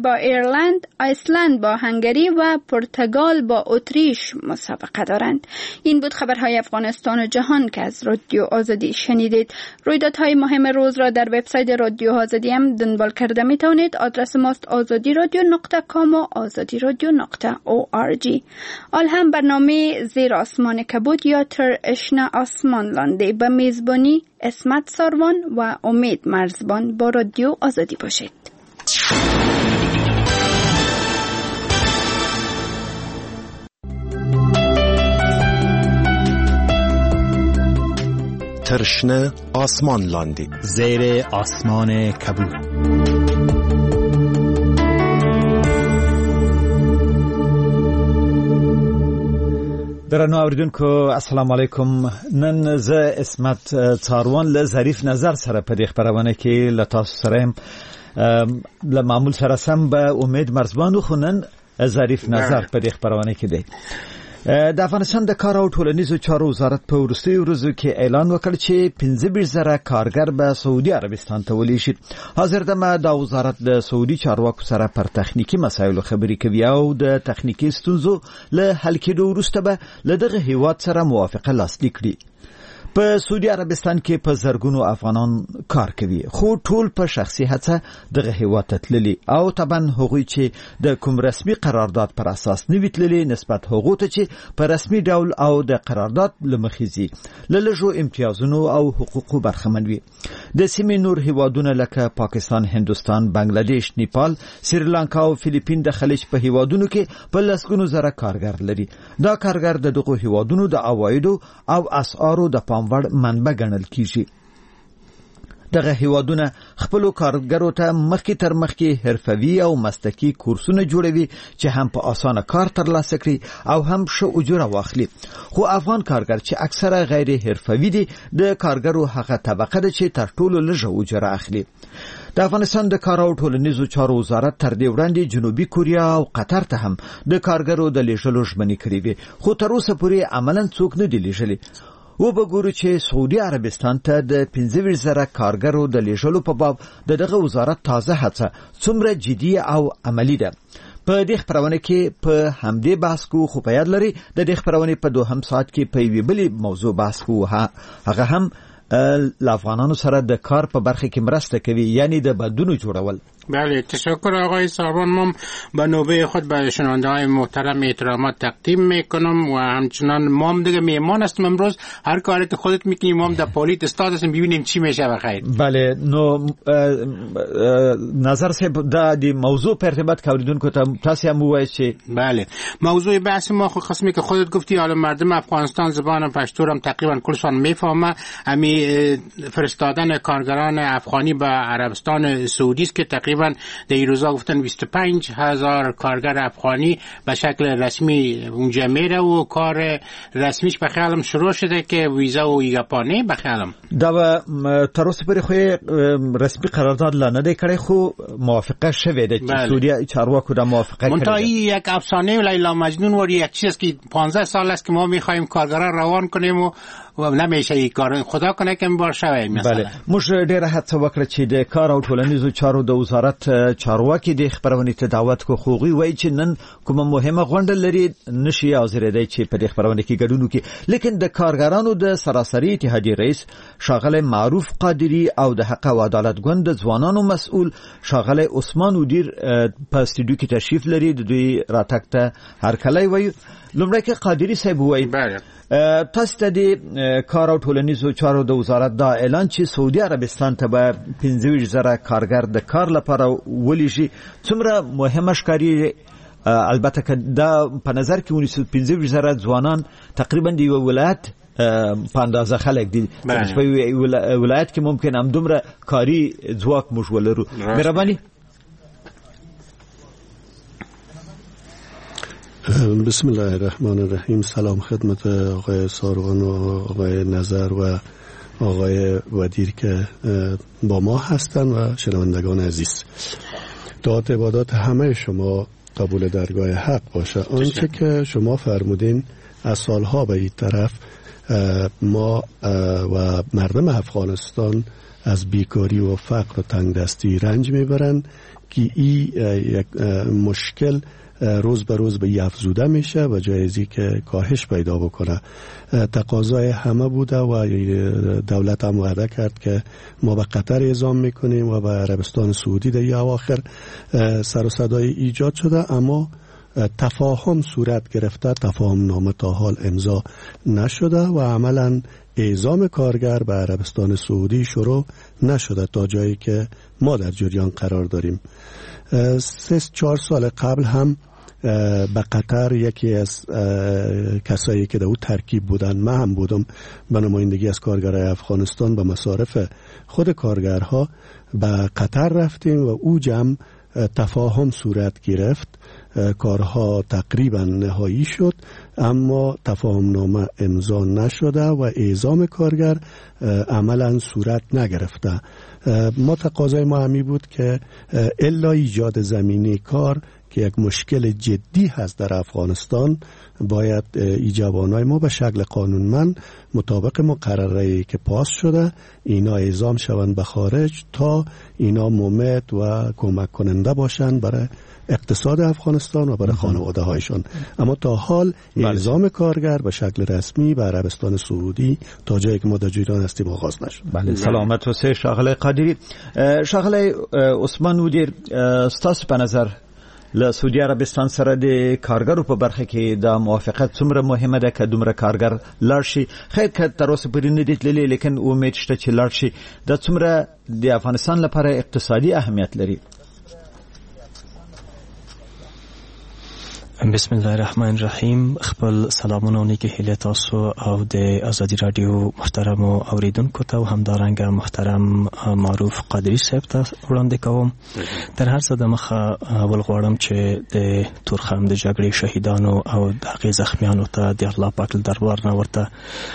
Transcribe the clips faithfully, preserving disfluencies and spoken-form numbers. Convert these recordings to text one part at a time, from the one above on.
با ایرلند، ایسلند با هنگری و پرتغال با اتریش مسابقه دارند. این بود خبرهای افغانستان و جهان که از رادیو آزادی شنیدید. رویدادهای مهم روز را در وبسایت رادیو آزادی هم دنبال کرده می توانید. آدرس ماست آزادی رادیو نقطه کام و آزادی رادیو نقطه او آر جی. آل هم برنامه زیر آسمان کبود یا تر اشنا آسمان لانده به میزبانی اسمت ساروان و امید مرزبان با رادیو آزادی باشید. ترشنه آسمان لاندی زیر آسمان کبود. درنو اوریدونکو السلام علیکم. نن ز اسمت څاروان له ظریف نظر سره په دې خبرونه کې له تاسو سره له معمول سره سم به امید مرزبان خو نن ظریف نظر په دې خبرونه کې دی. د افغانستان د کار او ټولنیزو چارو وزارت په وروستیو ورځو کې اعلان وکړ چې پنځه ویشت زره کارګر به سعودي عربستان ته ولیږي. حاضر دمه د وزارت د سعودي چارواکو سره پر تخنیکی مسایلو خبرې کوي او د تخنیکی ستونزو له حل کېدو وروسته به له دغه هیواد سره موافقه لاسلیک کړي. په سعودي عربستان کې په زرګونو افغانان کار کوي خو ټول په شخصي هڅه دغه هیواد ته تللي او طبعا هغوی چې د کوم رسمي قرارداد پر اساس نه وي تللي نسبت هغو ته چې په رسمي ډول او د قرارداد له مخې ځي له لږو امتیازونو او حقوقو برخمن وي. د سیمې نور هیوادونه لکه پاکستان، هندوستان، بنگلاديش، نیپال، سریلانکا او فلیپین د خلیج په هیوادونو کې په لسګونو زره کارګر لري. دا کارګر د دغو هیوادونو د عوایدو او اسعارو د پام وړ منبع ګڼل کیږي. دغه هیوادونه خپل کارګرو ته مخکې تر مخکې حرفوي او مسلکي کورسونه جوړوي چې هم په اسانه کار ترلاسه کړي او هم ښه اجوره واخلي. خو افغان کارګر چې اکثره غیر حرفوي دي د کارګرو هغه طبقه ده چې تر ټولو لږه اجوره اخلي. د افغانستان د کار او ټولنیزو چارو وزارت تر دې وړاندې جنوبي کوریا او قطر ته هم د کارګرو د لیږلو ژمنې کړې وې خو تر اوسه پورې عملاً څوک نه دی لیږلي. و بګورو چې سعودي عربستان ته د پنځه ویشت زره کارګرو د لیږلو په باب د دغه وزارت تازه هڅه څومره جدي او عملی ده. په دې خبرونه کې په همدې بحث کو خو په یاد لري د دې خبرونه په دوهم ساعت کې په یوې بلې موضوع بحث کو هغه هم ل افغانانو سره د کار په برخه کې مرسته کوي یعنی د بدونو جوړول. بله تشکر آقای ساروان. من به نوبه خود به شنونده های محترم احترامات تقدیم میکنم و همچنان ما هم دیگه میهمان هستیم امروز. هر کاری که خودت میکنی ما هم در پالیت استاد هستیم ببینیم چی میشه بخیر. بله نو نظر سے دا دی موضوع پر ارتباط کوریدون که تاسو هم وایي چې بله موضوع بحث ما خود قسمی که خودت گفتی حالا مردم افغانستان زبان پشتو هم تقریبا کلشان میفهمه. امی فرستادن کارگران افغانی به عربستان سعودی است که تقریبا در این روزا گفتن بیست و پنج هزار کارگر افغانی به شکل رسمی اونجا میره و کار رسمیش به خیالم شروع شده که ویزا و ایگاپانه به خیالم دا تر اوسه پورې خو رسمي قرارداد لا نه دی کړی خو موافقه شوې ده چې سعودي چارواکو دا موافقه کړې. منتها یک افسانه لیلا مجنون و یک چیز که پانزده سال است که ما میخوایم کارگران روان کنیم و و نمیشه این کار خدا کنه که بار شوی مثلا. بله موږ ډیره هڅه وکړه چې د کار او ټولنیزو چارو د وزارت چارواکي د خبرونې ته دعوت کو خوغي وای چې نن کومه مهمه غونډه لري نشي حاضر دی چې په دې خبرونه کې ګډون وکړي. لیکن د کارګرانو د سراسري اتحادیې رئیس شاغله معروف قادری او د حق او عدالت ګوند ځوانانو مسؤل شاغله عثمان ودیر په استودیو کې تشریف لري. د دوی راتګ ته هر کله وای. لومړی کې قادری صاحب وای بله تاسو ته د کار او ټولنیزو چارو د وزارت دا اعلان چې سعودي عربستان ته به پنځه ویشت زره کارګر د کار لپاره ولیږي څومره مهمه ښکاري. البته که دا په نظر کې ونیسو پنځه ویشت زره ځوانان تقریبا د یو ولایت په اندازه خلک دي چې په ولایت کې ممکن هم دومره کاري ځواک موږ ولرو. مهرباني. بسم الله الرحمن الرحیم. سلام خدمت آقای ساروان و آقای نظر و آقای ودیر که با ما هستند و شنوندگان عزیز. داد عبادات همه شما قبول درگاه حق باشه. آنچه که شما فرمودین از سالها به این طرف ما و مردم افغانستان از بیکاری و فقر و تنگدستی رنج میبرن که این یک مشکل روز به روز به افزوده میشه و جایزی که کاهش پیدا بکنه. تقاضای همه بوده و دولت هم وعده کرد که ما به قطر اعزام میکنیم و به عربستان سعودی در اواخر سر و صدای ایجاد شده، اما تفاهم صورت گرفته، تفاهم نامه تا حال امضا نشده و عملا اعزام کارگر به عربستان سعودی شروع نشده تا جایی که ما در جریان قرار داریم. سه چهار سال قبل هم به قطر یکی از کسایی که در او ترکیب بودن، من هم بودم، به نمایندگی از کارگرای افغانستان به مصارف خود کارگرها به قطر رفتیم و او جمع تفاهم صورت گرفت، کارها تقریبا نهایی شد، اما تفاهم نامه امضا نشده و اعزام کارگر عملا صورت نگرفته. ما تقاضای ما همی بود که الا ایجاد زمینه کار که یک مشکل جدی هست در افغانستان، باید ای جوانای ما به شکل قانونمند مطابق مقرره‌ای که پاس شده اینا اعزام شوند به خارج تا اینا ممد و کمک کننده باشند برای اقتصاد افغانستان و برای خانواده هایشان. اما تا حال اعزام کارگر به شکل رسمی به عربستان سعودی تا جایی که ما در جریان هستیم آغاز نشد. بله، سلامت و سه شاغله قادری. شاغله عثمان ودیر، ستاسو په نظر له سعودي عربستان سره د کارګرو په برخه کې د موافقت څومره مهمه ده که دومره کارګر لاړ شي؟ خیر که تر اوسه پورې نه دي تللي، لیکن امید شته چې لاړ شي. دا څومره د افغانستان لپاره اقتصادي اهمیت لري؟ بسم الله الرحمن الرحیم. خپل سلامونه او نیکی هیله تاسو او د ازادي رادیو محترم اوریدونکو ته او همدارنګه محترم معروف قادری صاحب ته وړاندې کوم. در هر څه د مخه اول غواړم چې د تورخم د جګړې شهیدانو او د هغې زخمیانو ته د الله پاک له دربار نه ورته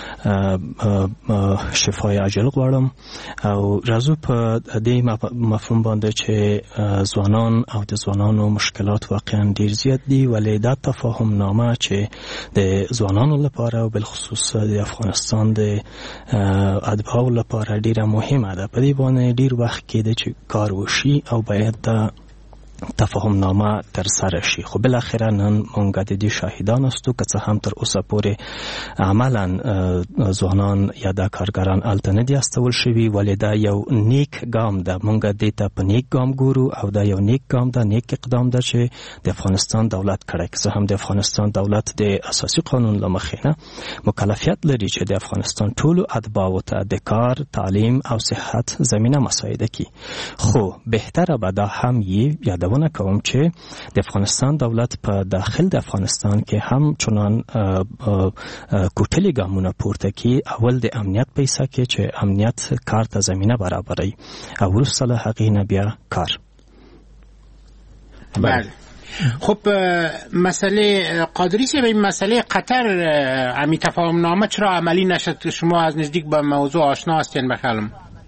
شفای عاجل غواړم او راځو په دې مفهوم باندې چې ځوانان او د ځوانانو مشکلات واقعا ډیر زیات دي، ولی دا تفاهم نامه چې د ځوانانو لپاره او بالخصوص د افغانستان د اتباعو لپاره ډیره مهمه ده. په دې باندې ډیر وخت کېده چې کار وشي او باید دا تفاهم نامه تر سره شي، خو بالاخره نن مونږ د دې شاهدان استو که څه هم تر اوسه پورې عملا ځوانان یا دا کارګران هلته نه دي استول شوي، ولې دا یو نیک ګام ده. مونږ دې ته په نیک ګام ګورو او دا یو نیک ګام ده، نیک اقدام ده چې د افغانستان دولت کړی. که څه هم د افغانستان دولت د اساسي قانون له مخې نه مکلفیت لري چې د افغانستان ټولو اتباعو ته د کار، تعلیم او صحت زمینه مساعده کړي، خو بهتره به دا هم یې یادونه کوم چې د افغانستان دولت په داخل د افغانستان کې هم چنان کوټلي ګامونه پورته کړي. اول د امنیت په حصه کې چې امنیت کار ته زمینه برابروي او وروسته له هغې نه بیا کار. بله. خب مسئله قادری سی به این مسئله قطر امی تفاهم نامه چرا عملی نشد؟ شما از نزدیک با موضوع آشنا هستین بخیالم.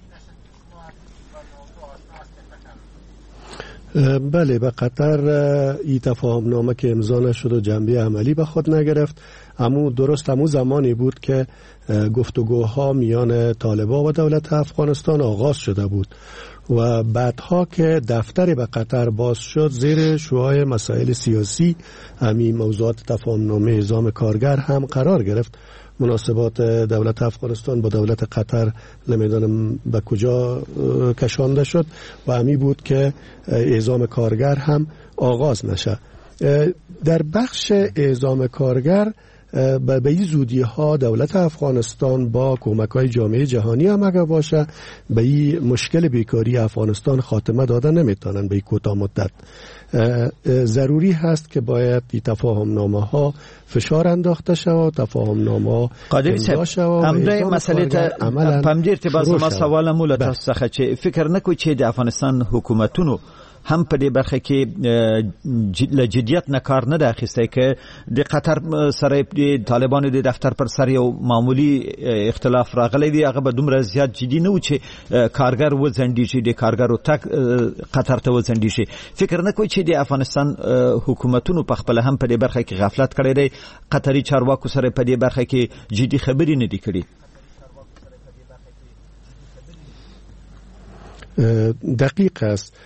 بله، به قطر این تفاهم نامه که امضا نشد و جنبه عملی به خود نگرفت، اما درست همون زمانی بود که گفتگوها میان طالبان و دولت افغانستان آغاز شده بود و بعدها که دفتر به قطر باز شد زیر شعاع مسائل سیاسی همین موضوعات تفاهم نامه اعزام کارگر هم قرار گرفت. مناسبات دولت افغانستان با دولت قطر نمیدانم به کجا کشانده شد و همی بود که اعزام کارگر هم آغاز نشه. در بخش اعزام کارگر به این زودی ها دولت افغانستان با کمک های جامعه جهانی هم اگر باشه به این مشکل بیکاری افغانستان خاتمه داده نمیتونن به این کوتاه مدت. ضروری هست که باید این تفاهم نامه ها فشار انداخته شود، تفاهم نامه امضا شود. همدای مسئله ته پمدیر ته باز ما سوال مولا تاسو څخه چې فکر نکوي چې د افغانستان حکومتونو هم په دې برخه کې له جدیت نه کار نه اخیستی که د قطر سره د طالبانو د دفتر پر سر یو معمولی اختلاف راغلی وي هغه به دومره زیات جدي نه و چې کارګر وځنډیږي د کارګرو تګ قطر ته وځنډیږي. فکر نه کوئ چې د افغانستان حکومتونو په خپل هم په دې برخه کې غفلت کړی دی، قطري چارواکو سره په دې برخه کې جدي خبرې نه دي کړي؟ دقیق است.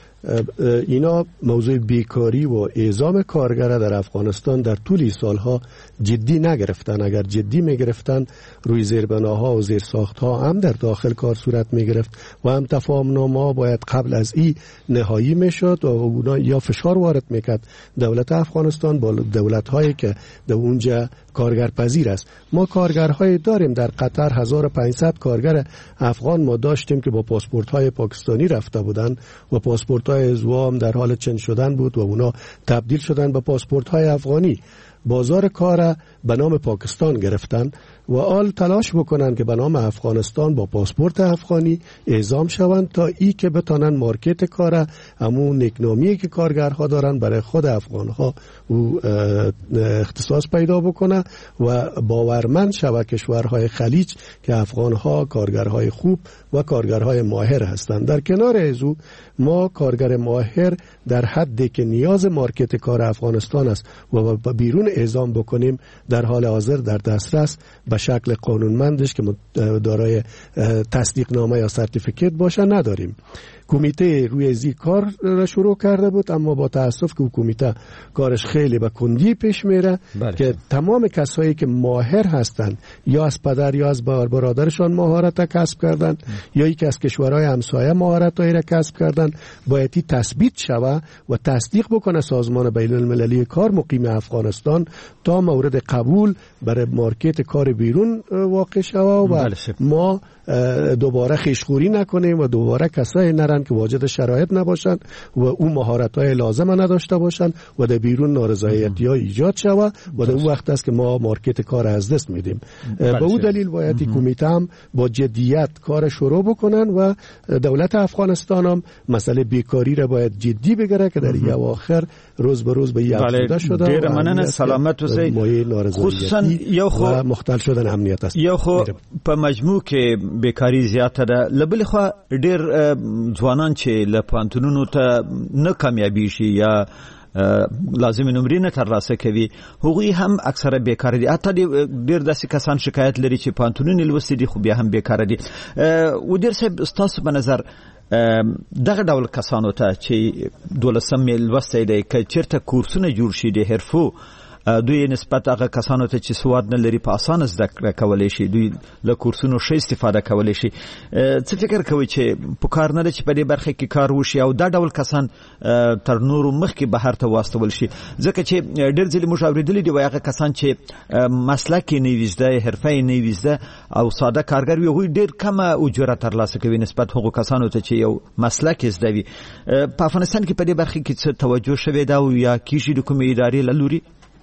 اینا موضوع بیکاری و اعزام کارگر در افغانستان در طول سالها جدی نگرفتن. اگر جدی میگرفتن روی زیربناها و زیرساختها هم در داخل کار صورت میگرفت و هم تفاهمنامه ها باید قبل از این نهایی میشد و اونا یا فشار وارد میکرد دولت افغانستان با دولت هایی که در اونجا کارگر پذیر است. ما کارگرهای داریم در قطر، هزار و پانصد کارگر افغان ما داشتیم که با پاسپورت های پاکستانی رفته بودن و پاسپورت های ازوا هم در حال چنج شدن بود و اونا تبدیل شدن به پاسپورت های افغانی. بازار کار به نام پاکستان گرفتن و آل تلاش بکنن که به نام افغانستان با پاسپورت افغانی اعزام شوند تا ای که بتانن مارکت کار همون نکنامی که کارگرها دارن برای خود افغانها و اختصاص پیدا بکنه و باورمند شود کشورهای خلیج که افغانها کارگرهای خوب و کارگرهای ماهر هستند. در کنار ازو ما کارگر ماهر در حدی که نیاز مارکت کار افغانستان است و بیرون اعزام بکنیم در حال حاضر در دسترس به شکل قانونمندش که دارای تصدیق نامه یا سرتیفیکیت باشه نداریم. کمیته روی زی کار را شروع کرده بود، اما با تاسف که کمیته کارش خیلی به کندی پیش میره بله. که تمام کسایی که ماهر هستند یا از پدر یا از برادرشان مهارت کسب کردن یا یکی از کشورهای همسایه مهارتایی را کسب کردن باید تثبیت شود و تصدیق بکنه سازمان بین المللی کار مقیم افغانستان تا مورد قبول برای مارکت کار بیرون واقع شود و بله. ما دوباره خیشخوری نکنیم و دوباره کسایی نرن که واجد شرایط نباشن و اون مهارت‌های لازم نداشته باشن و در بیرون نارضایتی‌ها ایجاد شود و در اون وقت است که ما مارکت کار از دست میدیم. به اون دلیل باید کمیته هم با جدیت کار شروع بکنن و دولت افغانستان هم مسئله بیکاری را باید جدی بگیره که در این اواخر روز به روز به این افزوده شده ډیر مننه سلامت اوسئ. خصوصا یو خو مختل شدن امنیت است. یو خو په مجموع کې بیکاری زیاته ده، لبل خو ډیر ځوانان چې له پوهنتونونو ته نه کامیابی شي یا لازمي نمرې نه ترلاسه کوي هغوی هم اکثره بیکاره دي. حتی ډیر داسې کسان شکایت لري چې پوهنتونونه لوستي دي خو بیا هم بیکاره دي. ودیر صاحب ستاسو په نظر دغه ډول کسانو ته چې دولسم لوستی دی که چېرته کورسونه جوړ شي د حرفو دوی نسبت هغه کسانو ته چې سواد نه لري په اسانه زده کړه کولی شي، دوی له کورسونو ښه استفاده کولی شي. څه فکر کوئ چې په کار نه ده چې په دې برخه کې کار وشي او دا ډول کسان تر نورو مخکې بهر ته واستول شي؟ ځکه چې ډېر ځلې موږ اورېدلي دي وایي هغه کسان چې مسلک یې نه وي زده، حرفه یې نه وي زده او ساده کارګر وي هغوی ډېر کمه اجوره ترلاسه کوي نسبت هغو کسانو ته چې یو مسلک یې زده وي. په افغانستان کې په دې برخه کې څه توجه شوې ده او یا کېږي د کومې ادارې له لوري؟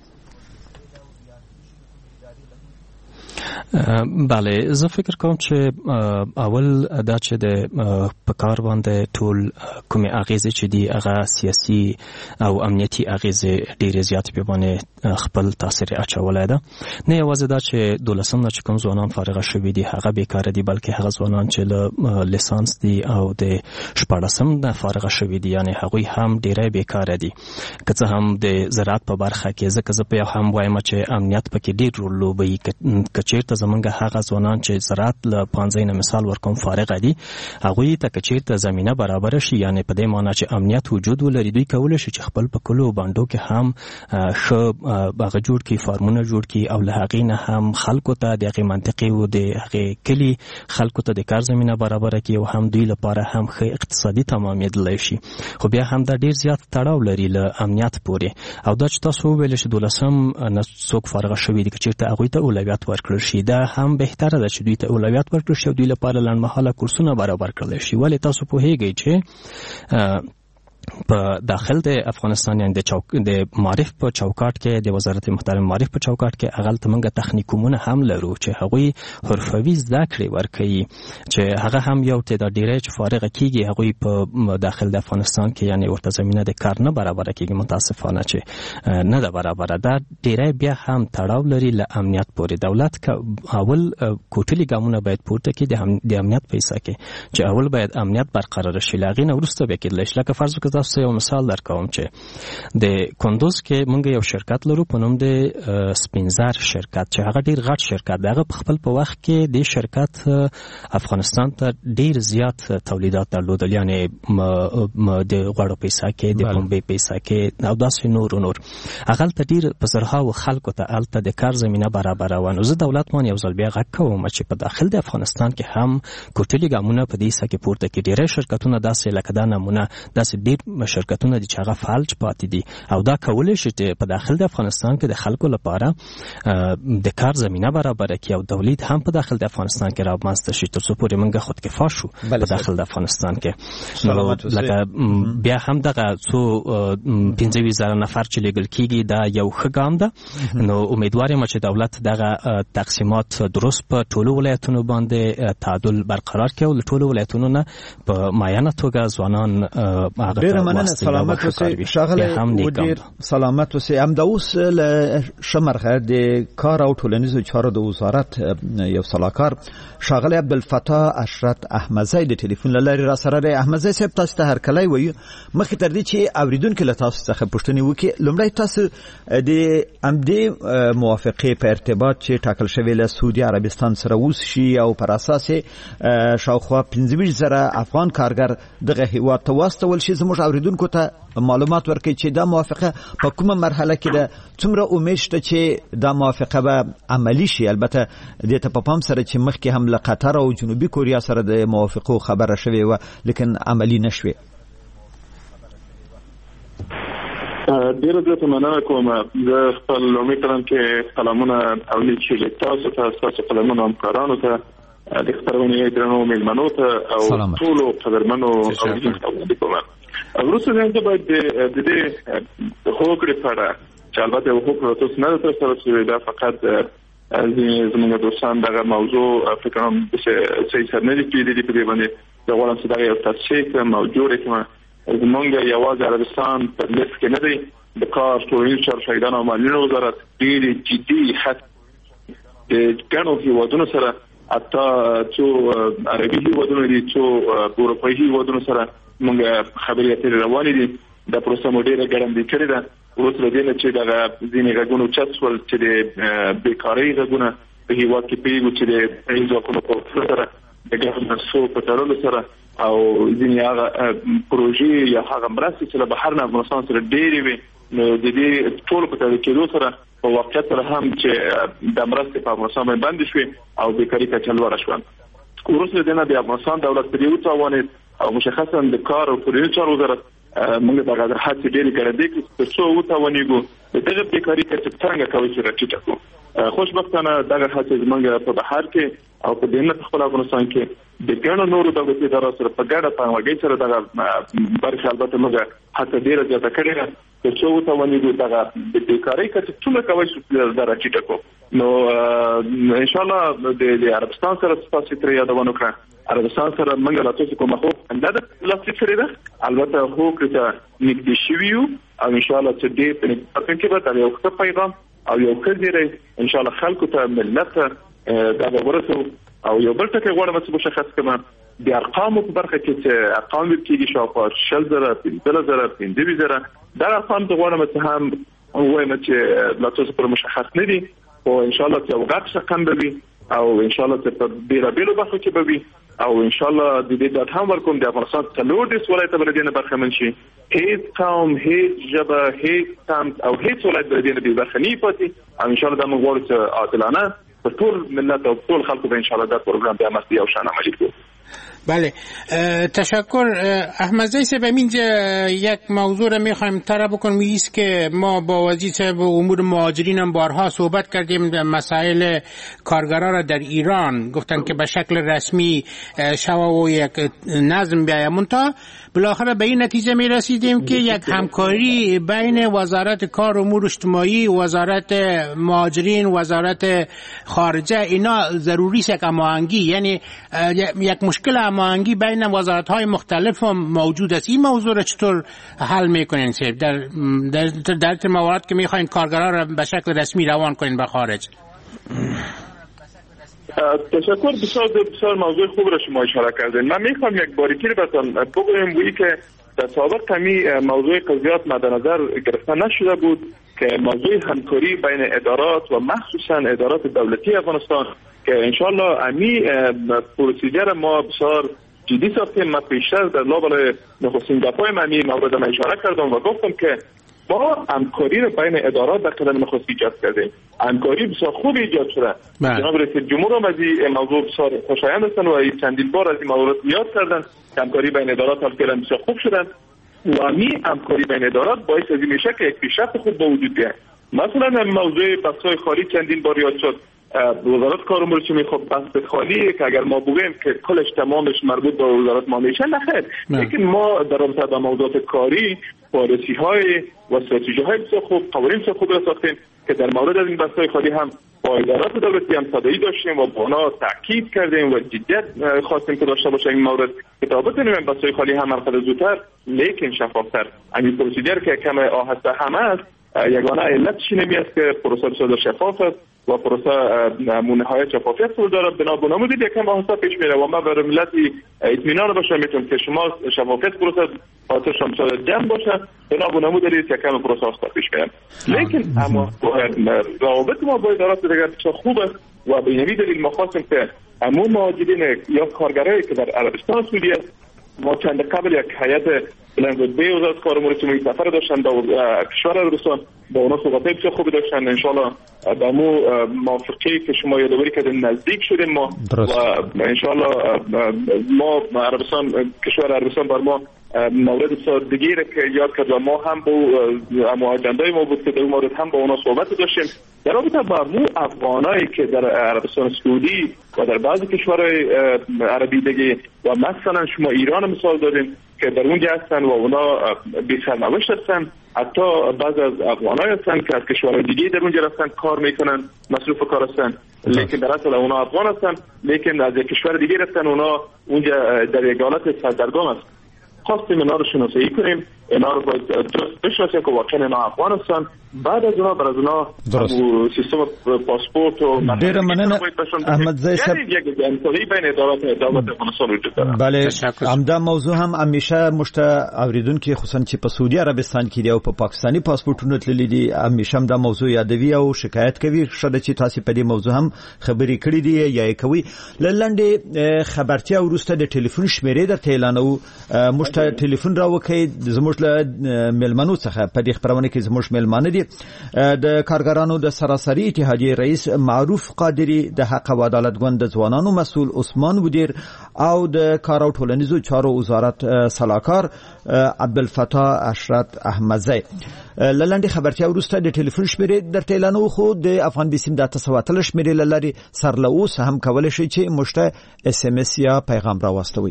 بله، زه فکر کوم چې اول دا چې د په کار باندې ټول کومې اغیزې چې دي هغه سیاسي او امنیتي اغیزې ډېرې زیاتې په باندې خپل تاثیر اچولی ده. نه یوازې دا چې دولسم نه چې کوم ځوانان فارغه شوي دي هغه بیکاره دي، بلکې هغه ځوانان چې له لیسانس دي او د شپاړسم نه فارغه شوي دي یعنې هغوی هم ډېری بیکاره دي. که څه هم د زراعت په برخه کې ځکه زه په یو هم وایم چې امنیت پکې ډېر رول لوبوي. که چېرته زمونږ هغه ځوانان چې زراعت له پانځۍ نه مثال ورکوم فارغه دي هغوی ته که چېرته زمینه برابره شي یعنې په دې معنا چې امنیت وجود ولري دوی کولی شي چې خپل په کلو بانډو کې هم ښه هغه جوړ کړي، فارمونه جوړ کړي او له هغې نه هم خلکو ته د هغې منطقې و د هغې کلي خلکو ته د کار زمینه برابره کړي او هم دوی لپاره هم ښه اقتصادي تمامېدلی شي. خو بیا هم دا ډېر زیات تړاو لري له امنیت پورې. او دا چې تاسو وویل چې دولسم نه څوک فارغه شوي دي که چېرته هغوی ته اولویت ورکړل شي دا هم بهتره ده چې دوی ته اولویت ورکړل شي او دوی لپاره لنډمهاله کورسونه برابر کړلی شي. ولې تاسو پوهیږئ چې په داخل د افغانستان یعنی د چوک د معرف په چوکاټ کې د وزارت محترم معرف په چوکاټ کې اغل تمنګ تخنیکومونه هم لرو چې هغوی حرفوي زده کړې ورکوي چې هغه هم یو تعداد ډیری چې فارغ کیږي هغوی په داخل د افغانستان کې یعنی ورته زمينه د کار نه برابر کیږي متاسفانه چې نه ده برابر ده ډیری بیا هم تړاو لري له امنیت پورې دولت اول کوټلي ګامونه باید پورته کړي د امنیت پیسې کې چې اول باید امنیت برقرار شي لاغې نه ورسته به کېدل شي لکه فرض وکړه تاسو یو مثال درکوم چې د کندوز کې مونږ یو شرکت لرو په نوم د سپینزر شرکت چې هغه ډیر غټ شرکت دی هغه په خپل په وخت کې د شرکت افغانستان ته ډیر زیات تولیدات درلودل یعنی د غوړو پیسې کې د پنبې پیسې کې او داسې نور نور هغه ته ډیر په زرهاو خلکو ته الته د کار زمينه برابروي زه دولت مان یو ځل بیا غږ کوم چې په داخل د افغانستان کې هم کوټلي ګامونه په دې سکه پورته کې ډیره شرکتونه داسې لکه دا نمونه داسې ډیر شرکتونه دي چې هغه فعال پاتې دي او دا کولای شي چې په داخل د افغانستان کې د خلکو لپاره د کار زمينه برابر کړي او دولت هم په داخل د افغانستان کې راومنځته شي تر څو پورې موږ خود کفا شو په داخل د افغانستان کې لکه بیا هم دغه څو پنځه ویشت زره نفر چې لګل کیږي دا یو ښه ګام ده نو امیدوار یم چې دولت دغه تقسیمات درست په ټولو ولایتونو باندې تعادل برقرار کړي او ټولو ولایتونو نه په معینه توګه ځوانان ډیر مننه سلامت اوسئ شاغله ودیر سلامت اوسئ هم د اوس له شمرخه د کار او ټولنیزو چارو د وزارت یو صلاحکار شاغله عبدالفتاح اشرت احمدزی د ټلیفون لاري را سره د احمدزی صاحب تاسو ته هر کله وي مخکې تر دې چې اوریدونکو له تاسو څخه پوښتنه وکړي لومړی تاسو د امدی موافقه په ارتباط چې ټاکل شوی له سعودي عربستان سره اوس شي او پر اساس شاوخوا پنځه ویشت زره افغان کارګر دغه هیواد ته واستول شي زموږ اوریدونکو ته معلومات ورکړي چې دا موافقه په کومه مرحله کې ده څومره امید شته چې دا موافقه به عملی شي البته د ته په پام سره چې مخکې هم له قطر او جنوبي کوریا سره د موافقو خبره شوې و لیکن عملی نشوي ډیره زیاته مننه کوم زه خپل امید لرم چې کلامونه او چې تاسو ته تاسو کلامونه همکارانو ته د خبرونه درنو مېلمنو ته او ټولو قدرمنو اوریدونکو کوم وروسته زه باید د دې حقوق لپاره چې البته حقوق تاسو نه تاسو سره دا فقط زموږ دوستان دغه موضوع فکر کوم چې صحیح سر نه دي پیډې په دې باندې د غواړم چې دا یو تاسیس موجوده کما زمونږ یوازې عربستان په لیست کې نه دی د کار ټولنیز چارو شهیدانو او معلولینو وزارت ډېر جدي حد د ګڼو هیوادونو سره حتی څو عربي هیوادونو دي څو اروپایي هیوادونو سره موږ خبرې اترې روانې دي دا پروسه مو ډېره ګړندۍ کړې ده وروسته له دې نه چې دغه ځینې غږونه اوچت شول چې د بېکارۍ غږونه په هیواد کې پوهېږو چې د ځواکونو په سره د ګورنمنټ په تړلو سره او ځینې هغه پروژې یا هغه مرستې چې له بهر نه افغانستان سره ډېرې وي نو د دې ټولو په تړل کېدو سره په واقعیت سره هم چې د مرستې په افغانستان باندې بندې شوې او بېکاري کچه لوړه شوه وروسته له دې نه د افغانستان دولت پرې وتاوانېد او مشخصا د کار او ټولنیزو چارو وزارت موږ دغه هڅې ډېرې ګړندۍ کړې تر څو وتاوانېږو د دغه بېکاري کچه څنګه کولی شو راټیټه کړو خوشبختانه دغه هڅې زموږ په بهر کې او په دې نه خپل افغانستان کې د ګڼو نورو دولتي ادارو سره په ګډه په همغږۍ سره دغه برخه البته موږ هڅه ډېره زیاته کړې ده تر څو وتاوانېږو دغه د بېکارۍ کچه څومره کولی شو دا راټیټه کړو نو انشاءالله د عربستان سره تاسو ترې یادونه وکړه عربستان سره موږ لا تاسو کومه خو اندازه لاسلیک کړې ده البته هو کړه نږدې شویو او ان شاء الله چې دې په نږدې کې به یو ښه پیغام او یو کډیره ان شاء الله خلکو ته ملت دا ورسو او یو بل ټکی غواړم چې مشخص کړم د ارقامو په برخه کې چې ارقام ورکیږي شاوخوا شل زره پنځه زره پنځه زره دا ارقام د غواړم چې هم وایم چې لا تاسو پر مشخص نه دي او ان شاء الله چې وګړي څنګه به وي او ان شاء الله چې په بیره بیلو برخه کې به وي او ان شاء الله د دې د هم ورکوم د افغانستان څلور د ولایت بلدینه برخه منشي هیڅ قوم هیڅ ژبه هیڅ تام او هیڅ ولایت بلدینه د برخه نه پاتې او ان شاء الله د موږ ورته عادلانه په ټول ملت او ټول خلکو به ان شاء الله دا پروګرام بیا مستي او شان عملي کوو بله تشکر احمد زی صاحب. اینجا یک موضوع را میخوایم طرح بکنیم، ایست که ما با وزیر صاحب امور مهاجرین هم بارها صحبت کردیم. مسائل کارگران را در ایران گفتن که به شکل رسمی شوا و یک نظم بیاید، منتها بالاخره به این نتیجه می رسیدیم که یک همکاری بین وزارت کار و امور اجتماعی، وزارت مهاجرین، وزارت خارجه، اینا ضروری است. یک هماهنگی، یعنی یک مشکل هماهنگی بین وزارت های مختلف هم موجود است. این موضوع را چطور حل میکنین صاحب در در در موارد که میخواین کارگران را به شکل رسمی روان کنین به خارج؟ تشکر. بسیار بسیار موضوع خوب را شما اشاره کردین. من میخوام یک باریکی رو بهتون بگویم، بویی که در سابق کمی موضوع قضیات مد نظر گرفته نشده بود که موضوع همکاری بین ادارات و مخصوصا ادارات دولتی افغانستان که انشالله امی پروسیجر ما بسیار جدی ساختیم. من پیشتر در لابل نخستین دفعه من امی مورد ما اشاره کردم و گفتم که ما همکاری رو بین ادارات در قدم نخست ایجاد کردیم. همکاری بسیار خوب ایجاد شده. جناب رئیس جمهور هم از این موضوع بسیار خوشایند هستند و چندین بار از این موضوع یاد کردن. همکاری بین ادارات هم فعلا بسیار خوب شدن و امی همکاری بین ادارات باعث از این میشه که یک پیشرفت خوب به وجود بیاد. مثلا موضوع بحث‌های خالی چندین بار یاد شد. وزارت کار و امور اجتماعی خب بحث خالی که اگر ما بگیم که کلش تمامش مربوط به وزارت ما میشه، نخیر. لیکن ما در رابطه با موضوعات کاری پالیسی های و استراتژی های بسیار خوب، قوانین بسیار خوب را ساختیم که در مورد از این بحث‌های خالی هم با ادارات دولتی هم صدایی داشتیم و با اونا تاکید کردیم و جدیت خواستیم که داشته باشه این مورد که تا بتونیم این بحث‌های خالی هم مرحله زودتر لیکن شفافتر همین پروسیجر که کم آهسته همه است. یگانه علتش اینه است که پروسه بسیار شفاف است و پروسه نهایت شفافیت رو داره. بنا به نمودید یکم آهسته پیش میره و ما برای ملتی اطمینان باشه میتونم که شما شفافیت پروسه خاطر شما جمع باشه. بنا به نمودید یکم پروسه آهسته پیش میره. لیکن اما روابط ما با ادارات دیگر بسیار خوب است و به این دلیل ما خواستیم که عموم مهاجرین یا کارگرایی که در عربستان سعودی است، ما چند قبل یک هیئت بلند رتبه وزارت کار و امور اجتماعی سفر داشتن در کشور عربستان، با اونا صحبت‌های بسیار خوبی داشتن. انشالله به مو موافقتی که شما یادآوری کردین نزدیک شدیم ما درست. و انشالله ما عربستان کشور عربستان بر ما مورد بسیار دیگه که یاد کرد و ما هم با اما اجندای ما بود که در مورد هم با اونا صحبت داشتیم در رابطه با مو افغانایی که در عربستان سعودی و در بعضی کشورهای عربی دیگه و مثلا شما ایران مثال دادیم که در اونجا هستن و اونا بی سرنوشت هستن. حتی بعض از افغانایی هستن که از کشورهای دیگه در اونجا رفتن کار میکنن، مصروف کار هستن، لیکن در اصل اونا افغان هستن لیکن از یک کشور دیگه رفتن، اونا اونجا در یک حالت سردرگم است. خواستیم اینا رو شناسایی کنیم، اینا رو باید درست بشناسیم که واقعا اینا افغان هستن. بعد از اونا بر از اونا سیستم پاسپورت و دیر مننه احمد زی صاحب، یعنی یک همکاری بین ادارات دولت افغانستان وجود داره. بله همدا موضوع هم همیشه مشت اوریدون که خصوصا چې په سعودي عربستان کې دی او په پاکستاني پاسپورتونو تللی دي، همیشه هم دا موضوع یادوي او شکایت کوي. شاده چې تاسو په دې موضوع هم خبرې کړې دي یا کوي. لنډه خبرتیا ورسته د ټلیفون شمیرې د اعلانو مشت ټلیفون راوکې زموږ له ملمنو څخه په دې خبرونه کې زموږ ملمانه دي د کارګرانو د سراسري اتحادیه رئیس معروف قادری، د حق او عدالت ګوند د ځوانانو مسؤل عثمان ودیر او د کار او ټولنیزو چارو وزارت صلاحکار عبدالفتاح اشرت احمدزی. لنډه خبرتیا ورسته د ټلیفون شمیرې درته اعلانو خو د افغان بیسیم د تسواتل شمیرې لري سر له اوس هم کولای شي چې مشته اس ام اس یا پیغام راوستوي.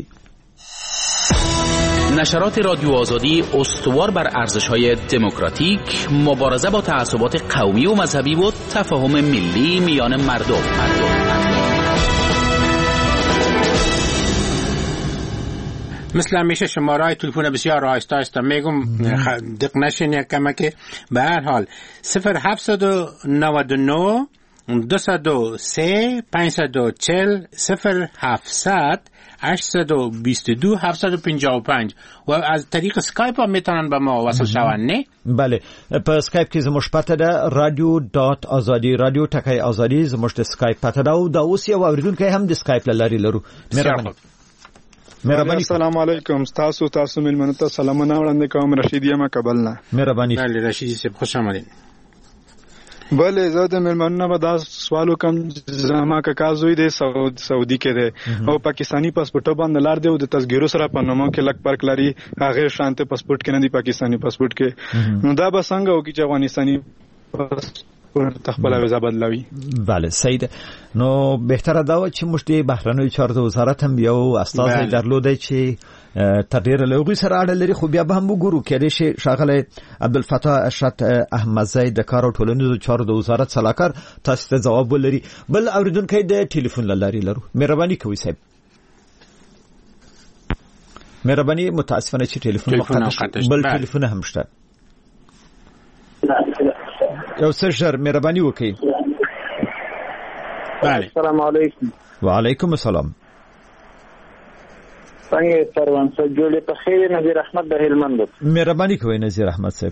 نشرات رادیو آزادی استوار بر ارزش‌های دموکراتیک، مبارزه با تعصبات قومی و مذهبی و تفاهم ملی میان مردم. مثل همیشه شماره تلفن بسیار رایسته است. میگم دق نشین یک کمک. به هر حال صفر هفتصد و نود و نه دویست و سه پانصد و چهل صفر هفتصد هشتصد و بیست و دو هفتصد و پنجاه و پنج و از طریق اسکایپ هم میتونن به ما وصل شون. نه بله په اسکایپ کې زموږ پته ده رادیو ډاټ ازادي رادیو ټکای ازادي زموږ د اسکایپ پته ده او دا اوس یو اوریدونکو هم د اسکایپ لاري لرو. مهرباني مهرباني السلام علیکم. تاسو تاسو ملمنو ته سلامونه وړاندې کوم. رشید یم کابل نه. مهرباني. بله رشید صاحب خوش آمدید. بله زه د مېلمنو به دا سوال وکم زما کاکا زوی دی سعودي کې دی او پاکستانی پاسپورټ باندې لار دی او د تذکیرو سره په نومو کې لک فرق لري هغه شانته پاسپورټ کې نه دی پاکستانی پاسپورټ کې نو دا به څنګه وکړي چې افغانستانی پاسپورټ خپل ویزا بدلوي. بله سید نو بهتره دا و چې موږ د بهرنیو چارو د وزارت هم یو استازی درلودی چې تر ډیره له هغوی سره اړه لري خو بیا به هم وګورو کېدای شي ښاغلی عبدالفتاح اشرت احمدزی د کار او ټولنیزو چارو د وزارت سلاکار تاسو ته ځواب ولري. بل اوریدونکی د ټلیفون له لارې لرو. مهرباني کوئ صاحب. مهرباني متاسفانه چې ټلیفون وقته بل ټلیفون هم شته. یو څه ژر مهرباني وکړئ. بله السلام علیکم. وعلیکم السلام. څنګه سروان صاحب جوړې په خیر نذیر احمد د هلمند. مهرباني کوئ نذیر احمد صاحب.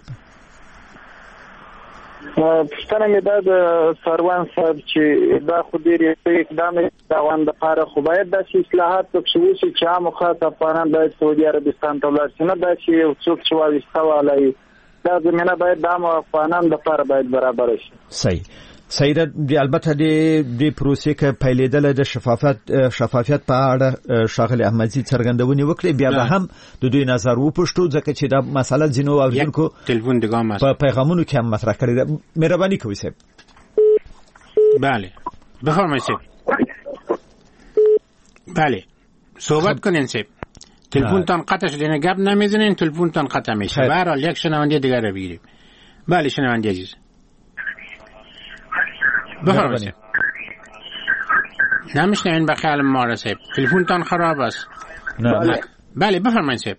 پښتنه مې دا د سروان صاحب چې دا خو ډېر اقدام روان د لپاره خو باید داسې اصلاحات وکړي چې عام خاص افغانان باید سعودي عربستان ته ولاړ شي نه دا چې یو څوک چې وایسته والی دا زمینه باید د عام افغانانو لپاره باید برابر شي. صحیح. سیده دی البته د د پروسې کې پیلېدل د شفافیت شفافیت په اړه ښاغلی احمدزي څرګندونې وکړې بیا به هم د دوی نظر وپوښتو ځکه چې دا مسله ځینو اوریدونکو تلفن دګام په پیغامونو کې هم مطرح کړې ده. مهرباني کوئ صاحب. بله بفرمایید صاحب. بله صحبت کنین صاحب. تلفنتان قطع شده نه گپ نمیزنین تلفنتان قطع میشه. به هر حال یک شنونده دیگر رو بگیریم. بله شنونده عزیز بفرمایید. نمیشنوین به خیال ما را صاحب. تلفنتان خراب است. نه. بله بفرمایید صاحب.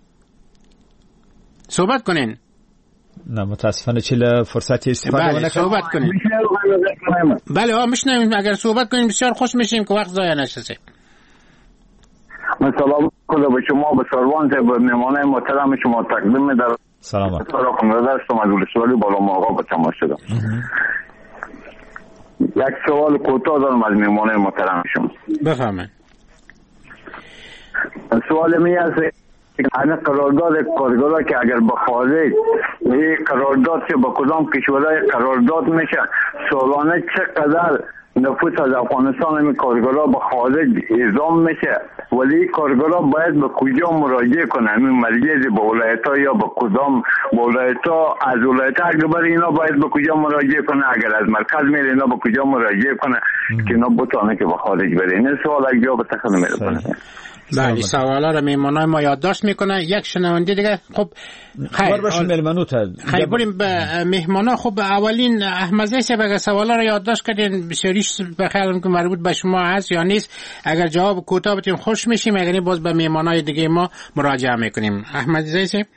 صحبت کنین. نه متاسفانه چه فرصتی استفاده بله نکنید. صحبت کنین. بله ها میشنویم اگر صحبت کنین بسیار خوش میشیم که وقت ضایع نشه صاحب. سلام خدا به شما به سروان صاحب مهمان محترم شما تقدیم در سلامت. سلام داشتم از ولسوالی بالا ماغا به تماس شدم. یک سوال کوتاه دارم از مهمان محترم شما. بفرمایید. سوال می است این قرارداد کارگرا که اگر به خارج این قرارداد که با کدام کشورهای قرارداد میشه سالانه چقدر نفوس از افغانستان می کارگرا به خارج اعزام میشه ولی کارگرا باید به کجا مراجعه کنه همین مرکز با ولایت‌ها یا با کدام ولایت‌ها از ولایت‌ها اگر برای اینا باید به کجا مراجعه کنه اگر از مرکز میره اینا به کجا مراجعه کنه که اینا بتونه که به خارج بره. این سوال اگه جواب تخیل میره. بله سوالا رو میمونای ما یادداشت میکنه. یک شنونده دیگه خب خیر باشه مهمانو تا خیر بریم به مهمانا. خب اولین احمدزی صاحب اگر سوالا رو یادداشت کردین بسیاریش به خیالم که مربوط به شما هست یا نیست اگر جواب کوتاه بدین خوش میشیم اگر نه باز به مهمانای دیگه ما مراجعه میکنیم. احمدزی صاحب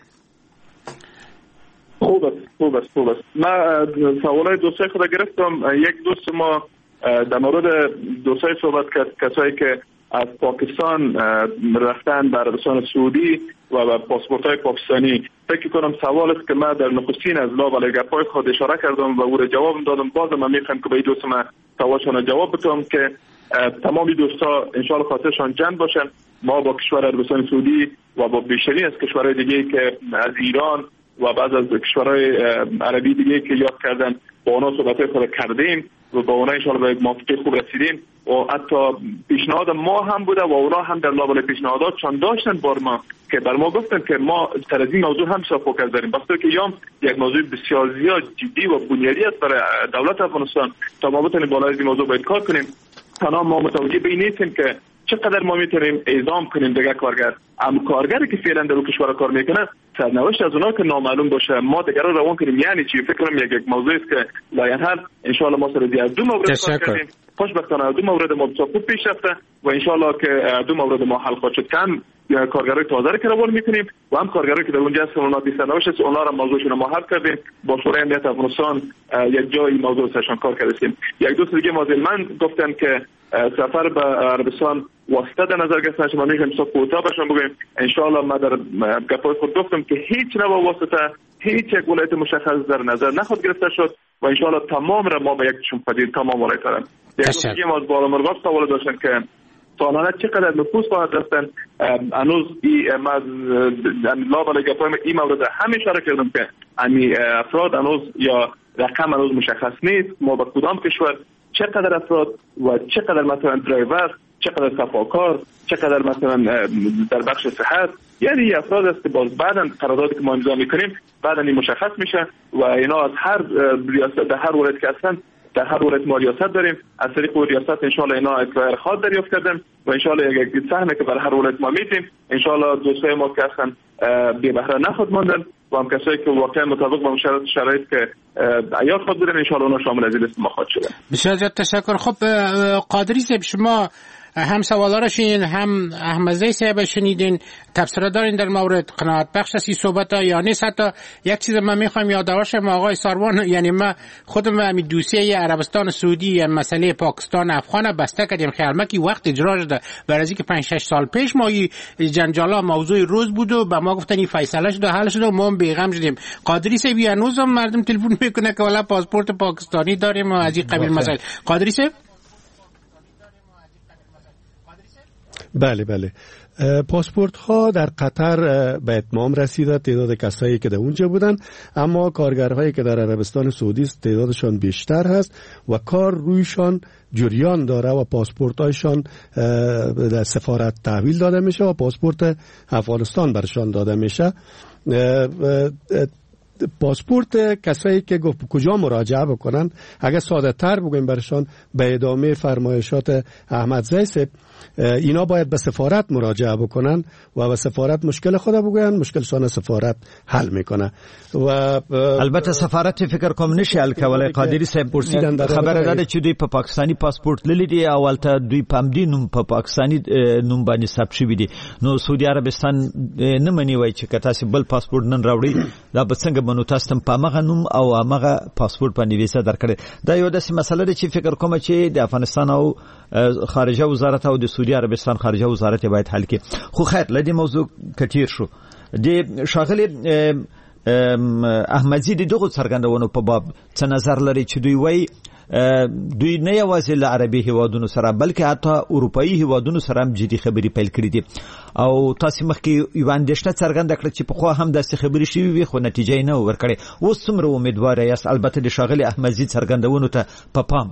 خوب است خوب است خوب است. من سوالای دوستای خود گرفتم. یک دوست ما در مورد دوستای صحبت کرد کسایی که از پاکستان رفتن به عربستان سعودی و به پاسپورت‌های پاکستانی. فکر کنم سوال است که من در نخستین از لابلای گپ‌های خود اشاره کردم و او را جواب دادم. بازم من می‌خوام که به این دوست من سوالشان جواب بدم که تمامی دوستا ان شاء الله خاطرشان جمع باشن. ما با کشور عربستان سعودی و با بیشترین از کشورهای دیگه که از ایران و بعض از کشورهای عربی دیگه که یاد کردن با اونا صحبت‌های خود کردیم و با اونا ان شاء الله به یک موافقه خوب رسیدیم و حتی پیشنهاد ما هم بوده و اونا هم در لابلای پیشنهاداتشان داشتن بار ما که بر ما گفتن که ما سر از این موضوع هم صحبت کردیم بخاطر که یام یک موضوع بسیار زیاد جدی و بنیادی است برای دولت افغانستان تا ما بتونیم بالای این موضوع باید کار کنیم. تنها ما متوجه به این نیستیم که چقدر ما میتونیم اعزام کنیم دیگه کارگر. اما کارگری که فعلا در کشور کار میکنه سرنوشت از اونها که نامعلوم باشه ما دیگه رو روان کنیم یعنی چی؟ فکر کنم یک یک موضوعی است که لاینحل ان شاء الله ما سر از دو مورد کار کردیم. خوشبختانه دو مورد ما بسیار خوب پیش رفته و ان شاء الله که دو مورد ما حل خواهد شد. کم کارگرای تازه رو که روان میکنیم و هم کارگرایی که در اونجا هستن اونا بی سرنوشت است اونا رو موضوعشون ما حل کردیم. با شورای امنیت افغانستان یک جایی موضوع سرشان کار کردیم. یک دوست دیگه مازل من گفتن که سفر به عربستان واسطه در نظر گرفتن شما میگم صاحب کوتاه باشم بگم ان شاء الله ما در گپای خود گفتم که هیچ نوع واسطه هیچ یک ولایت مشخص در نظر نخود گرفته شد و ان شاء الله تمام را ما به یک چون پذیر تمام ولایت دارن. یک دوست دیگه ما از بالا مرغاب سوال داشتن که سالانه چقدر نفوس خواهد رفتن. هنوز ما از لا بالای گپای این مورد همین اشاره کردم که امی افراد هنوز یا رقم هنوز مشخص نیست. ما با کدام کشور چقدر افراد و چقدر مثلا درایور، چقدر صفاکار، چقدر مثلا در بخش صحت، یعنی افراد است که باز بعداً قراردادی که ما امضا میکنیم بعداً این مشخص میشه و اینا از هر ریاست در هر ولایت که هستن، در هر ولایت ما ریاست داریم، از طریق ریاست ان شاء الله اینا اطلاع خاص دریافت کردیم و ان شاء الله یک سهمی که برای هر ولایت ما میتیم ان شاء الله دوستای ما که هستن بی بهره نخود ماندن و هم کسایی که واقعا مطابق با شرایط شرایط که عیار خود دارن ان شاء الله اونا شامل از لیست ما خواهد شدن. بسیار زیاد تشکر. خب قادری صاحب، شما هم سوالا را شنیدین، هم احمدزی صاحب شنیدین، تبصره دارین در مورد قناعت بخش است این صحبت ها یا نیست؟ حتی یک چیز من میخوام یادآور شم آقای ساروان، یعنی ما خودم همین دوسیه عربستان سعودی مسئله پاکستان افغان بسته کردیم خیال کی وقت اجرا شده، برای اینکه پنج شش سال پیش ما این جنجالا موضوع روز بود و به ما گفتن این فیصله شده حل شده و ما هم بیغم شدیم. قادری صاحب هنوز هم مردم تلفن میکنه که والا پاسپورت پاکستانی داریم و از این قبیل مسائل. قادری صاحب بله بله پاسپورت ها در قطر به اتمام رسیده، تعداد کسایی که در اونجا بودن، اما کارگرهایی که در عربستان سعودی است تعدادشان بیشتر هست و کار رویشان جریان داره و پاسپورت هایشان در سفارت تحویل داده میشه و پاسپورت افغانستان برشان داده میشه. پاسپورت کسایی که کجا مراجعه بکنن، اگه ساده تر بگویم برشان، به ادامه فرمایشات احمدزی صاحب، اینا باید به سفارت مراجعه بکنن و به سفارت مشکل خود بگوین، مشکلشان سفارت حل میکنه. و البته سفارت فکر کوم نشي حل کولای. قادری صاحب پرسیدن خبره ده چې دوی په پاکستانی پاسپورت لیدي اول ته دوی پامدی نوم په پاکستانی نوم باندې ثبت شوی دي، نو سعودي عربستان نه مني وای چې کته سی بل پاسپورت نن راوړي دا به څنګه بنو تاسو په مغه نوم او مغه پاسپورت باندې ویزه درکړي. دا یو داسې مسله ده چې فکر کوم چې د افغانستان او خارجه وزارت او د سعودي عربستان خارجه وزارت باید حل کړي. خو خیر لدی موضوع کثیر شو. د شاغلی احمدزی د دغه څرګندونو په باب څه نظر لري چې دوی وای دوی نه یوازې له عربي هیوادونو سره بلکې حتی اروپאי هیوادونو سره هم جدي خبرې پیل کړې دي او تاسو مخکې یو اندېښنه څرګنده کړه چې په خو هم داسې خبرې شوي وي خو نتیجه نه ورکړي. اوس څومره امیدوار یاست البته د شاغلی احمدزی څرګندونو ته په پام؟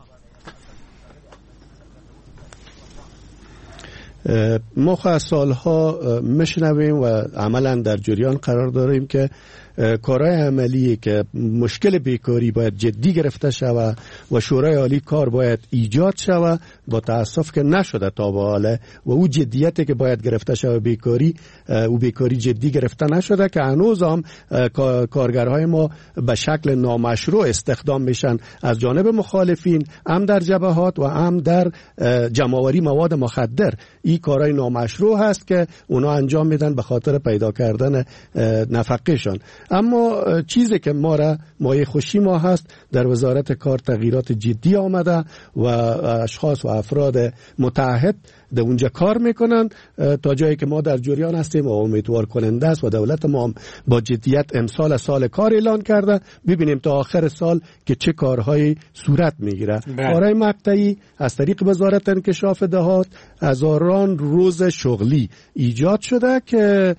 ما خواهد سالها میشنویم و عملا در جریان قرار داریم که کارهای عملی که مشکل بیکاری باید جدی گرفته شود و شورای عالی کار باید ایجاد شود، با تاسف که نشده تا به حال و او جدیتی که باید گرفته شود بیکاری او بیکاری جدی گرفته نشده که هنوز هم کارگرهای ما به شکل نامشروع استخدام میشن از جانب مخالفین، هم در جبهات و هم در جمع‌آوری مواد مخدر. این کارهای نامشروع هست که اونا انجام میدن به خاطر پیدا کردن نفقهشان. اما چیزی که ما را مایه خوشی ما هست در وزارت کار تغییرات جدی آمده و اشخاص و افراد متعهد در اونجا کار میکنن تا جایی که ما در جریان هستیم و امیدوار کننده است و دولت ما هم با جدیت امسال سال کار اعلان کرده. ببینیم تا آخر سال که چه کارهایی صورت میگیره. کارهای مقطعی از طریق وزارت انکشاف دهات هزاران روز شغلی ایجاد شده که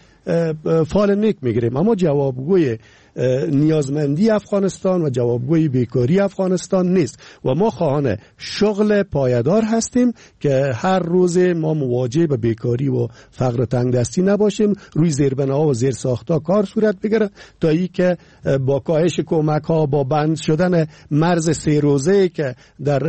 فال نیک میگیریم، اما جوابگوی نیازمندی افغانستان و جوابگوی بیکاری افغانستان نیست و ما خواهان شغل پایدار هستیم که هر روز ما مواجه به بیکاری و فقر تنگ دستی نباشیم، روی زیربناها و زیر ساختها کار صورت بگیره تا ای که با کاهش کمک ها، با بند شدن مرز سه روزه که در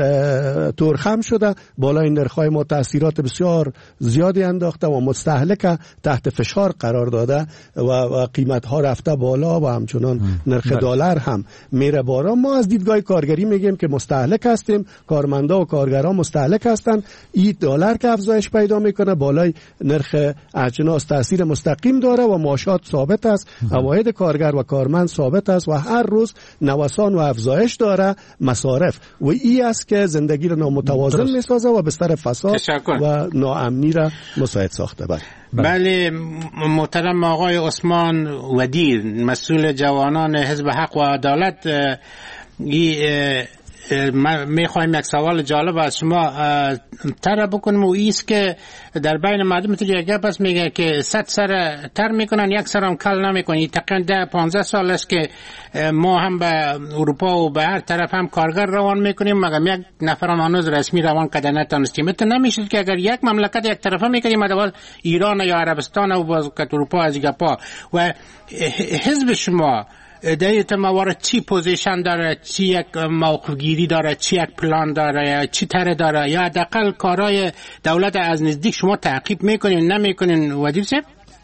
تورخم شده، بالای نرخ‌های ما تاثیرات بسیار زیادی انداخته و مستهلک تحت فشار قرار داده و قیمت ها رفته بالا و همچنان نرخ دلار هم میره بالا. ما از دیدگاه کارگری میگیم که مستهلک هستیم، کارمندا و کارگران مستهلک هستن. این دلار که افزایش پیدا میکنه بالای نرخ اجناس تاثیر مستقیم داره و معاشات ثابت است، عواید کارگر و کارمند ثابت است و هر روز نوسان و افزایش داره مصارف و این است که زندگی رو نامتوازن میسازه و بستر فساد و ناامنی را مساعد ساخته. بله بله محترم آقای عثمان ودیر مسئول جوانان حزب حق و عدالت، میخوایم یک سوال جالب از شما تر بکنم و ایست که در بین مردم تو یک پس میگه که صد سر تر میکنن یک سر هم کل نمیکنن. تقریبا ده پانزده سال است که ما هم به اروپا و به هر طرف هم کارگر روان میکنیم مگر یک نفر هم هنوز رسمی روان کده نتونستیم. تو نمیشه که اگر یک مملکت یک طرفه میکنیم دوال ایران یا عربستان و باز که اروپا از دیگه پا و حزب شما در این موارد چی پوزیشن داره، چی یک موقف گیری داره، چی یک پلان داره، چی طرح داره، یا حداقل کارهای دولت از نزدیک شما تعقیب میکنین نمیکنین وزیر صاحب؟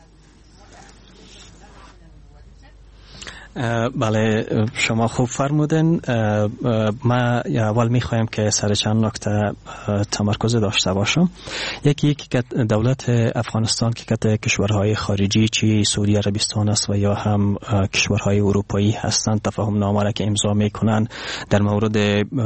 بله شما خوب فرمودین. ما اول میخوایم که سر چند نکته تمرکز داشته باشم. یکی که دولت افغانستان که کت کشورهای خارجی چی سعودی عربستان است و یا هم کشورهای اروپایی هستند تفاهم نامه را که امضا میکنن در مورد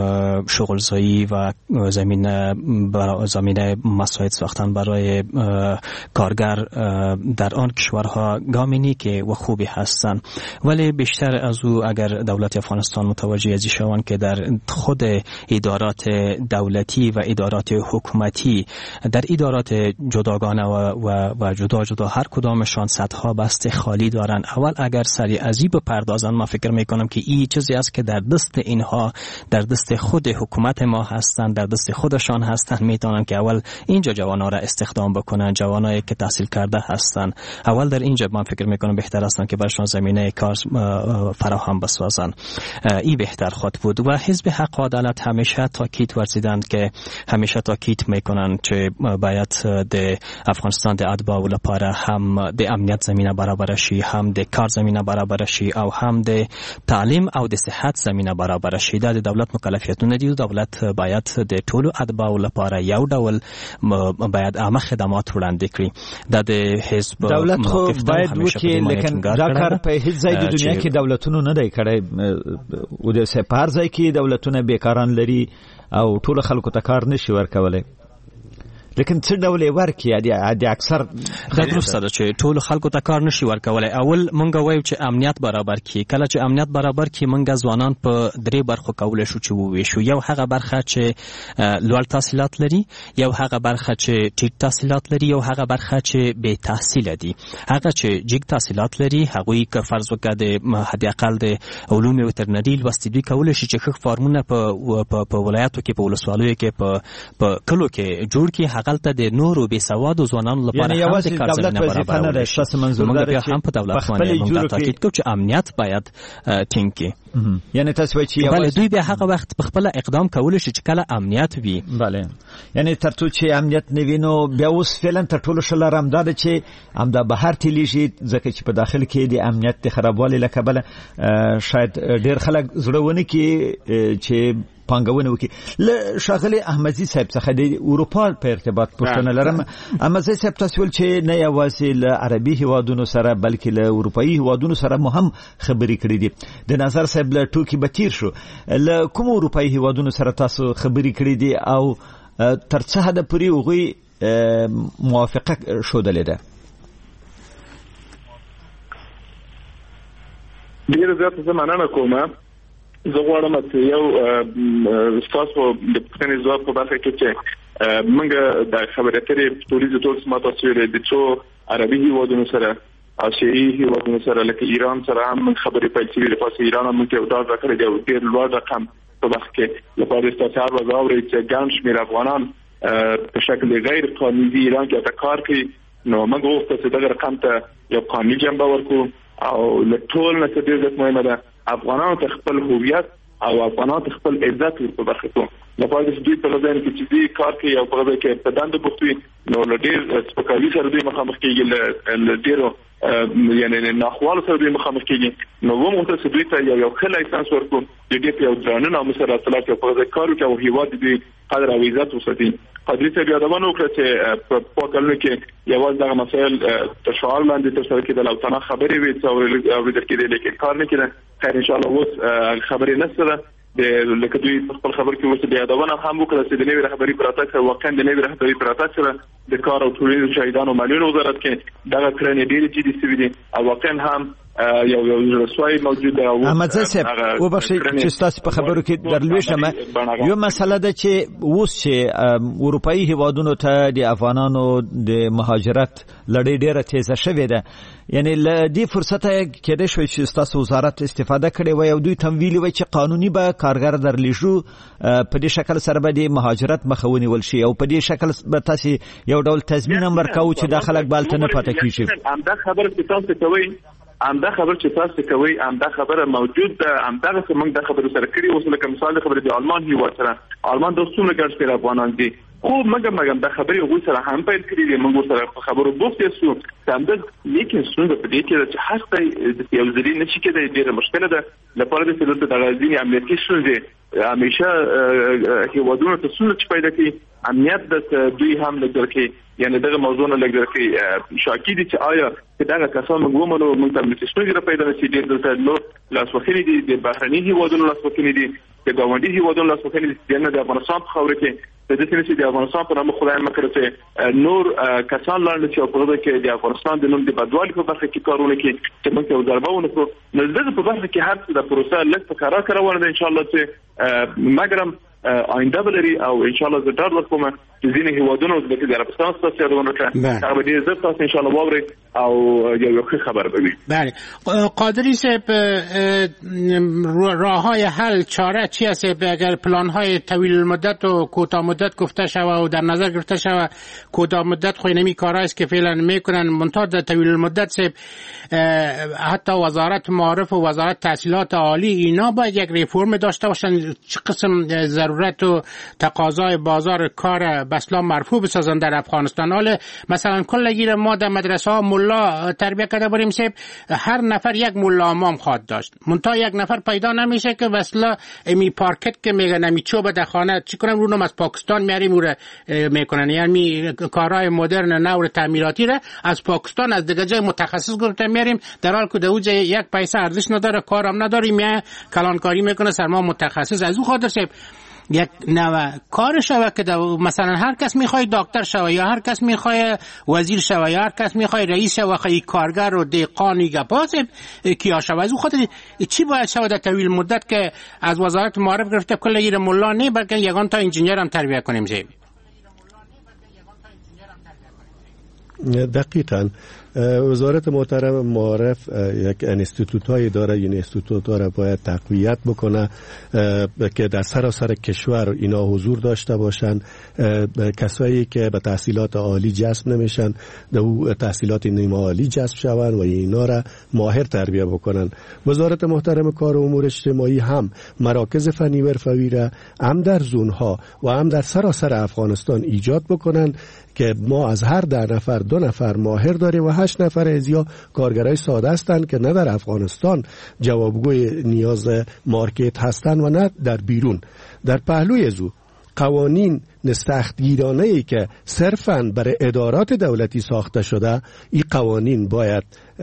شغلزایی و زمینه زمینه مساعد ساختن برای کارگر در آن کشورها گامی که و خوبی هستند، ولی بیشتر از او اگر دولت افغانستان متوجه ازی شوند که در خود ادارات دولتی و ادارات حکومتی در ادارات جداگانه و, و, و جدا جدا هر کدامشان صدها بست خالی دارن، اول اگر سری ازی بپردازن ما فکر میکنم که این چیزی است که در دست اینها در دست خود حکومت ما هستند، در دست خودشان هستند، میتونن که اول اینجا جوانا را استخدام بکنن، جوانایی که تحصیل کرده هستند اول در اینجا من فکر میکنم بهتر است که برشان زمینه کار فراهم بسازن. ای بهتر خود بود. و حزب حق و عدالت همیشه تاکید ورزیدند که همیشه تاکید میکنن که باید د افغانستان د اتباع لپاره هم د امنیت زمینه برابر شي، هم د کار زمینه برابر شي او هم د تعلیم او د صحت زمینه برابر شي. د دولت مکلفیتونه دي. دولت باید د ټولو اتباع لپاره یو ډول باید عامه خدمات وړاندې کړي. د حزب دولت خو باید وکړي، لیکن دا کار په هیڅ ځای د دنیا کې دولتونو نه دی کړی. او د سپار ځای کې دولتونه بیکاران لري او ټول خلکو ته کار نشي ورکولای، لیکن څه ډول ورکی د اکثر دا درسته ده چې ټول خلکو ته کار نشي ورکولای. اول مونږ وایو چې امنیت برابر کی. کله چې امنیت برابر کی مونږ ځوانان په درې برخو کولای شو چې وویشو. یو هغه برخه چې لوړ تحصیلات لري، یو هغه برخه چې ټیټ تحصیلات لري، یو هغه برخه چې بې تحصیل دي. هغه چې جګ تحصیلات لري هغوی که فرض وکړه د حد اقل د علوم وترنري لوستي دوی کولای شي چې ښه فارمونه په په ولایتو کې په ولسوالیو کې په په کلو کې جوړ کی. هغلته د نورو بې سوادو ځوانانو لپاره هم د کار زمینه برابروي شي. موږ بیا هم په دولت باندې موږ تاکید کوو چې امنیت باید ټینګ کړي. یعنی تاسو وایي چې بله دوی بیا هغه وخت په خپل اقدام کولی شي چې کله امنیت وي. بله یعنی تر څو چې امنیت نه وي نو بیا اوس فعلا تر ټولو ښه لاره همدا ده چې همدا بهر تلیږي، ځکه چې په داخل کې د امنیت د خرابوالي له کبله شاید ډېر خلک زړه ونه کړي چې پانګونه وکړي. له ښاغلي احمدزي صاحب څخه د اروپا په ارتباط پوښتنه لرم. احمدزي صاحب تاسو ول چې نه یوازې له عربي هیوادونو سره بلکې له اروپایي هیوادونو سره مو هم خبرې کړې دي. د نظر صاحب له ټوکې به تیر شو، له کوم اروپایي هیوادونو سره تاسو خبرې کړې دي او تر څه حده پورې هغوی موافقه ښودلې ده؟ ډېره زیاته زه مننه کوم. زه غواړم چې یو ستاسو د پوښتنې ځواب په برخه کې چې موږ د خبرې اترې ټولنیز ټول سمات تاسو د څو عربي هیوادونو سره آسیایي هیوادونو سره لکه ایران سره هم خبرې پیل شوې. د پاسه ایران هم کې ډاډ راکړی دی او ډېر لوړ رقم په وخت کې لپاره استثار وزاوري چې ګڼ شمېر افغانان په شکل غیر قانوني ایران کې کار کوي. نو موږ وغوښتل چې دغه رقم ته یو قانوني جنبه ورکړو او له ټول نه څه ډېر مهمه ده افغانانو ته خپل هویت او افغانانو ته خپل عزت ورته برخه لپاره چې دوی په غزا کې چې دوی کار کوي او په غزا کې په دند بوختوي نو له ډېر سپکاوي سره دوی مخامخ کېږي، له ډېرو یعنی ناخوالو سره دوی مخامخ کېږي. نو و موږ ته دوی ته یو یو ښه لایسنس ورکړو د دې په یو ځانونه او مسره اصلاحات په غزا کارو کې او هیواد دوی قدر او عزت وساتي. قدرت یادونه وکړه چې په کلونو کې یوازې دغه مسایل تر شعار لاندې تر سره کېدل او تنه خبرې وي او ورته کېدل لیکن کار نه کېده. خیر ان شاء الله اوس خبرې نشته د لکه دوی خپل خبر کې وسه د یادونه هم وکړه چې د نوې رهبری پراتک سره واقعا د نوې رهبری پراتک سره د کار او ټولنیز شهیدانو مالیونو وزارت کې دغه کړنې ډېرې جدي سوي دي او واقعا هم یو یو رسوایی موجود او احمد صاحب او بخشي چې تاسو په خبرو کې درلويشم یو مسله ده چې اوس چې اروپאי هیوادونو ته د افغانانو د مهاجرت لړۍ ډیره تیزه شوې ده، یعنی ل دې فرصت کې د شوي چې تاسو وزارت استفاده کړي وي او دوی تمویل وي چې قانوني به کارګر درلیږو په دې شکل سره به د مهاجرت مخاوني ول شي او په دې شکل به تاسو یو ډول تضمین امر کوي چې داخلك بالته نه پاتې کیږي. همدا خبره چې تاسو کوي همدا خبر چې تاسو کوي همدا خبره موجود ده، همدا څه موږ د خبرو سره کړی اوس لکه مثال خبره د آلمان هیواد سره آلمان دوستونه ګرځي پر افغانان دي خو مګم مګم د خبرې وګ سره هم پیل کړی دی موږ سره خبرو بوختې سو همدا لیکن څنګه په دې کې چې حق د یو ځری نشي کېدای ډیره مشکله ده لپاره د سلطه د غازی امنیتي شونډه همیشه هیوادونو ته څونه چې پیدا کی امنیت د دوی هم لګر کې یعنی دغه موضوع نه لګر کې شاکی دي چې آیا دغه کسان موږ ومنو موږ ته د شونډه پیدا نشي ډیر د نو لاسوخري دي د بهرني هیوادونو لاسوخري دي د ګاونډي هیوادونو لاسوخري دي نه د افغانستان په خاور کې د دې چې د افغانستان په نامه خدای مکړه چې نور کسان لاندې چې په دغه کې د افغانستان د نوم د بدوالي په برخه کې کارونه کوي چې موږ یو ضربونه کوو نو دغه په برخه کې هر څه د پروسه لږ په کارا کړو ان شاء الله چې مګرم آینده بلري او ان شاء الله زه ډاډ ورکوم چې ځینې هیوادونو د عربستان څخه یادونه کړه هغه دې زه تاسو ان شاء الله واوري او یو یو خبر ببینید. بله قادری صاحب راههای حل چاره چی است اگر پلان های طویل المدت و کوتاه مدت گفته شود و در نظر گرفته شود کوتاه مدت خو نمی کارایی است که فعلا میکنن منتها در طویل المدت صاحب حتی وزارت معارف و وزارت تحصیلات عالی اینا باید یک ریفرم داشته باشن چه قسم ضرورت و تقاضای بازار کار به اصلا مرفوع بسازن در افغانستان. حالا مثلا کلگی ما در مدرسه ها ملا تربیت کرده بریم صاحب هر نفر یک ملا امام خواد داشت منتها یک نفر پیدا نمیشه که وصلا امی پارکت که میگن امی چوب در خانه چی کنم رونم از پاکستان میاریم او میکنن یعنی کارهای مدرن نور تعمیراتی را از پاکستان از دیگه جای متخصص گرفته میاریم در حال که دوجه یک پیسه ارزش نداره کارم نداره میه کلانکاری میکنه سرما متخصص از او خاطر صاحب یک نوع کار شوه که مثلا هر کس میخوای دکتر شوه یا هر کس میخوای وزیر شوه یا هر کس میخوای رئیس شوه خیلی کارگر و دهقانی گپاس کیا شوه از اون خاطر چی باید شوه در طویل مدت که از وزارت معارف گرفته کل گیر ملا نه بلکه یگان تا انجینیر هم تربیت کنیم زیب. دقیقاً وزارت محترم معارف یک انستیتوت هایی داره، این انستیتوت داره باید تقویت بکنه که در سراسر کشور اینا حضور داشته باشن. کسایی که به تحصیلات عالی جذب نمیشن در او تحصیلات نیمه عالی جذب شون و اینا را ماهر تربیت بکنن. وزارت محترم کار و امور اجتماعی هم مراکز فنی و حرفه‌ای را هم در زونها و هم در سراسر افغانستان ایجاد بکنن که ما از هر ده نفر دو نفر ماهر داریم و هشت نفر از یا کارگرای ساده هستند که نه در افغانستان جوابگوی نیاز مارکت هستند و نه در بیرون. در پهلوی ازو قوانین سختگیرانه ای که صرفاً برای ادارات دولتی ساخته شده این قوانین باید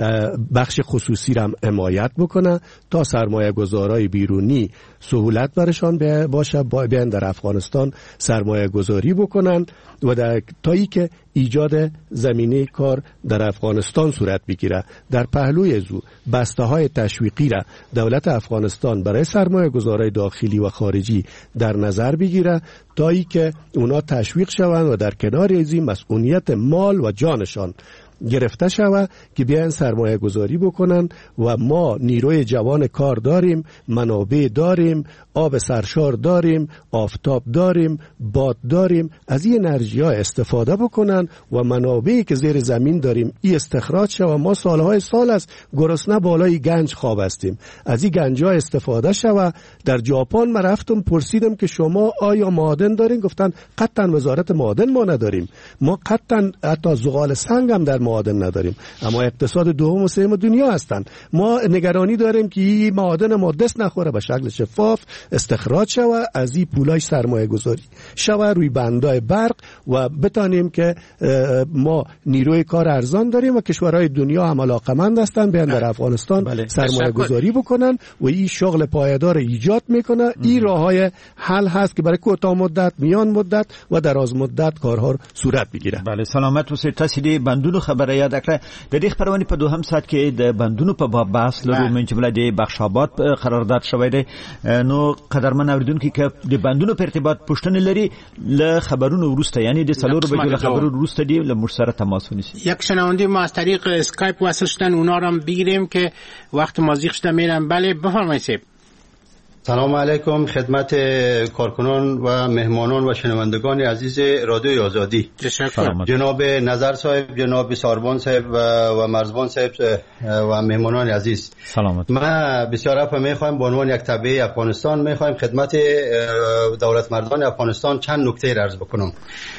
بخش خصوصی را حمایت بکنه تا سرمایه گذارای بیرونی سهولت برشان باشه بیان در افغانستان سرمایه گذاری بکنن و در تایی که ایجاد زمینه کار در افغانستان صورت بگیره. در پهلوی ازو بسته های تشویقی را دولت افغانستان برای سرمایه گذارای داخلی و خارجی در نظر بگیره تایی که اونا تشویق شوند و در کنار از این مسئولیت مال و جانشان گرفته شود که بیان سرمایه گذاری بکنن و ما نیروی جوان کار داریم، منابع داریم، آب سرشار داریم، آفتاب داریم، باد داریم، از این انرژی ها استفاده بکنن و منابعی که زیر زمین داریم ای استخراج شود و ما سالهای سال است گرسنه بالای گنج خواب هستیم. از این گنج ها استفاده شود. در ژاپن من رفتم پرسیدم که شما آیا معادن دارین؟ گفتن قطعا وزارت معادن ما نداریم، ما قطعا حتی زغال سنگ هم در معادن نداریم، اما اقتصاد دوم و سوم دنیا هستن. ما نگرانی داریم که این معادن ما دست نخوره به شکل شفاف استخراج شود، از این پولای سرمایه گذاری شود روی بندای برق و بتانیم که ما نیروی کار ارزان داریم و کشورهای دنیا هم علاقمند هستن بیان در افغانستان بله. سرمایه گذاری بکنن و این شغل پایدار ایجاد میکنه. این راههای حل هست که برای کوتاه مدت، میان مدت و دراز مدت کارها صورت بگیره. بله سلامت و سرتاسیدی بندونو خبر برای یاد کړه د دې خبرونه په دوهم ساعت کې د بندونو په باب بحث لرو من جمله د بخشاباد قرارداد شوی دی. نو قدرمن اوریدونکو کې د بندونو په ارتباط پوښتنه لري ل خبرونو وروسته یعنی د څلور بجو له خبرونو وروسته دی له مر سره تماس ونیسي. یک شنونده ما از طریق اسکایپ وصل شدن اونا رو هم بگیریم که وقت ما زیغ شده میرم. بله بفرمایید. سلام علیکم خدمت کارکنان و مهمانان و شنوندگان عزیز رادیوی آزادی. جناب نظر صاحب، جناب ساربان صاحب و مرزبان صاحب و مهمانان عزیز سلامت. من بسیار افا میخوایم به عنوان یک تابع افغانستان میخوایم خدمت دولت مردان افغانستان چند نکته را عرض بکنم.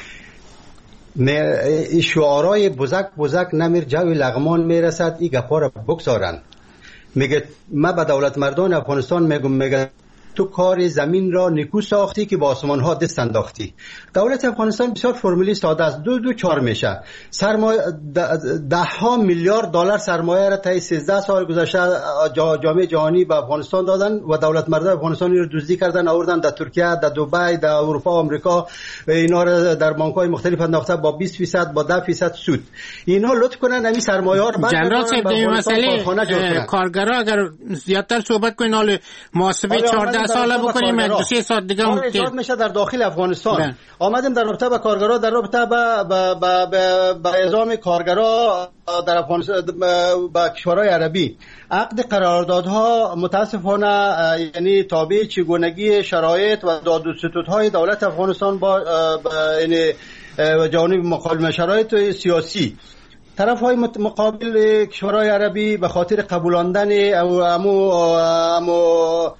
شعارهای بزک بزک نمیر جوی لغمان میرسد ای گپا را بگذارن. میگه من به دولت مردان افغانستان میگم میگه تو کار زمین را نیکو ساختی که با آسمان ها دست انداختی. دولت افغانستان بسیار فرمولی ساده است، دو دو چهار میشه. سرمایه ده ها میلیارد دلار سرمایه را طی سیزده سال گذشته جامعه جهانی به افغانستان دادن و دولت مردان افغانستان رو دزدی کردن آوردن در ترکیه، در دبی، در اروپا و آمریکا. اینا را در بانک‌های مختلف انداخته با بیست فیصد با ده فیصد سود. اینا لطف کنن همین سرمایه ها رو جنرال صاحب در مسئله کارگرا اگر زیادتر صحبت کنین حال محاسبه چهارده ساله بکنیم دو سه سال دیگه هم ایجاد میشه در داخل افغانستان. آمدیم در رابطه با کارگرا، در رابطه با با با اعزام کارگرا در افغانستان با کشورهای عربی عقد قراردادها متاسفانه یعنی تابع چگونگی شرایط و داد و ستودهای دولت افغانستان با یعنی جانب مقابل شرایط سیاسی طرف های مقابل کشورهای عربی به خاطر قبولاندن او امو امو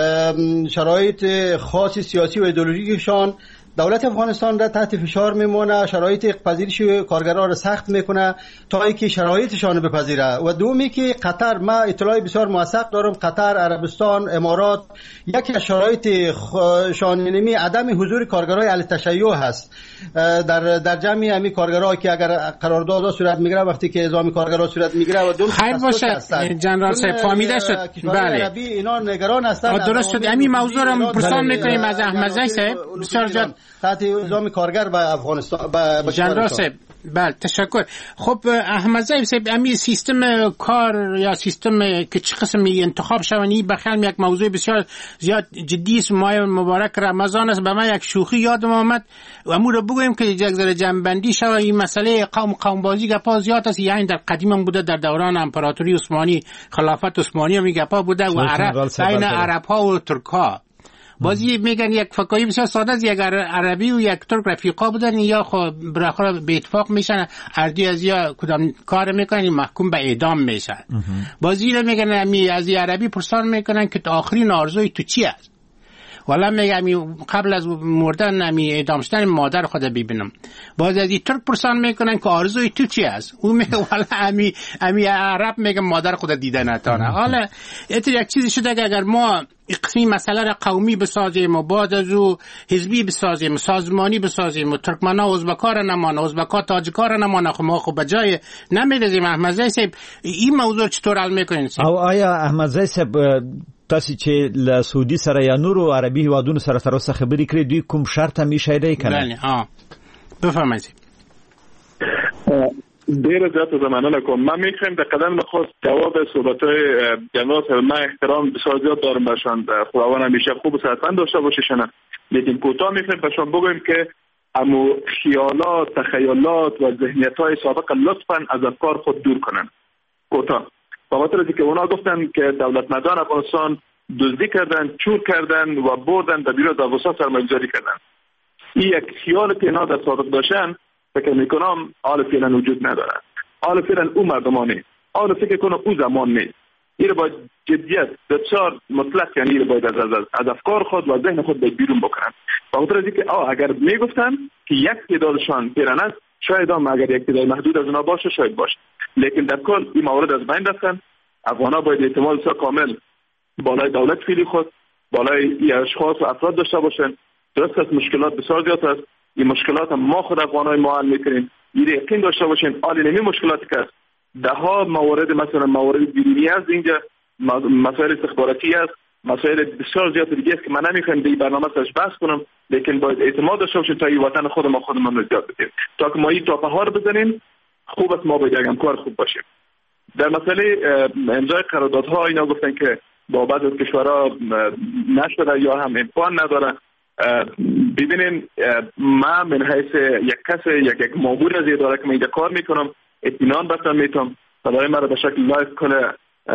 شرایط خاص سیاسی و ایدئولوژیکشان دولت افغانستان را تحت فشار میمونه، شرایط پذیرش کارگران را سخت میکنه تا اینکه شرایطشان بپذیره. و دومی که قطر، ما اطلاعی بسیار موثق دارم، قطر، عربستان، امارات یکی از شرایط شاننمی عدم حضور کارگرای اهل تشیع هست در در جمع همین کارگرایی که اگر قرارداد صورت میگیره وقتی که اعزام کارگرا صورت میگیره و دون خیر باشه جنرال صاحب فهمیده شد. بله اینا نگران هستند. درست شد. همین موضوع رو پرسان میکنیم از احمد زی صاحب. بسیار جان تحت اعزام کارگر به افغانستان به جنرال صاحب. بله تشکر. خب احمد زی صاحب همین سیستم کار یا سیستم که چه قسمی انتخاب شونی بخیل یک موضوع بسیار زیاد جدی است. ماه مبارک رمضان است. به من یک شوخی یادم آمد و امور رو بگویم که یک ذره جنبندی شود. این مسئله قوم قوم بازی گپا زیاد است. یعنی در قدیم هم بوده، در دوران امپراتوری عثمانی خلافت عثمانی هم گپا بوده و عرب بین عرب ها و ترک ها بازی میگن یک فکایی بسیار ساده است. یک عربی و یک ترک رفیقا بودن یا خب بالاخره به اتفاق میشن اردی از یا کدام کار میکنن محکوم به اعدام میشن. بازی رو میگن امی از عربی پرسان میکنن که آخرین آرزوی تو چی است؟ والا میگم قبل از مردن امی اعدام شدن مادر خود ببینم. باز از ترک پرسان میکنن که آرزوی تو چی است؟ او میگه والا امی امی عرب میگه مادر خود دیدن نتونه. حالا اتر یک چیزی شده که اگر ما قسمی مسئله را قومی بسازیم و بعد از او حزبی بسازیم، سازمانی بسازیم و ترکمنا و ازبکا را نمانه، ازبکا تاجیکا را نمانه، خب ما خب بجای نمیرزیم. احمد زی صاحب این موضوع چطور حل میکنین؟ او آیا احمد زی صاحب تاسو چې له سعودي سره یا نورو عربي هیوادونو سره تر اوسه خبرې کړې دوی کوم شرط هم اشاره کړي؟ بله ها بفرمایئ. ډیره زیاته زمانه کوم. من میخوام در قدم نخست جواب صحبت‌های جناب صاحب من احترام بسیار زیاد دارم برشان، خداوند همیشه خوب و صحتمند داشته باشه شنه. لیکن کوتاه میخوام برشان بگویم که امو خیالات، تخیلات و ذهنیت‌های سابق لطفاً از افکار خود دور کنن. کوتاه با خاطر اینکه اونا گفتن که دولت مردان افغانستان دزدی کردن، چور کردن و بردن در بیرون داوسا سرمایه‌گذاری کردن. این یک خیال که اینا در سابق داشتن فکر میکنم حال فعلا وجود ندارد. حال فعلا او مردمانه، حال فکر کنم او زمان نیست. این رو باید جدیت بسیار مطلق یعنی این رو باید از, از, از افکار خود و ذهن خود باید بیرون بکنن. با خاطر اینکه آه اگر میگفتن که یک تعدادشان فعلا است شاید هم اگر یک تعداد محدود از اونا باشه شاید باشه، لیکن در کل این موارد از بین رفتن. افغانا باید اعتماد سا کامل بالای دولت فعلی خود، بالای این اشخاص و افراد داشته باشن. درست است مشکلات بسیار زیاد است، این مشکلات هم ما خود افغانای ما حل میکنیم. این یقین داشته باشین آلی نمی مشکلاتی که است ده ها موارد مثلا موارد بیرونی است، اینجا مسائل استخباراتی است، مسائل بسیار زیاد دیگه است که من نمیخوام در این برنامه سرش بحث کنم، لیکن باید اعتماد داشته باشین تا این وطن خود ما خودمون نجات بدیم. تا که ما این تاپه ها رو بزنیم خوب است ما باید یک همکار خوب باشیم. در مسئله امضای قراردادها اینا گفتن که با بعضی از کشورها نشده یا هم امکان نداره. ببینین من من حیث یک کس یک یک مامور از اداره که من اینجا کار میکنم اطمینان بستم میتونم صدای من را به شکل لایو کنه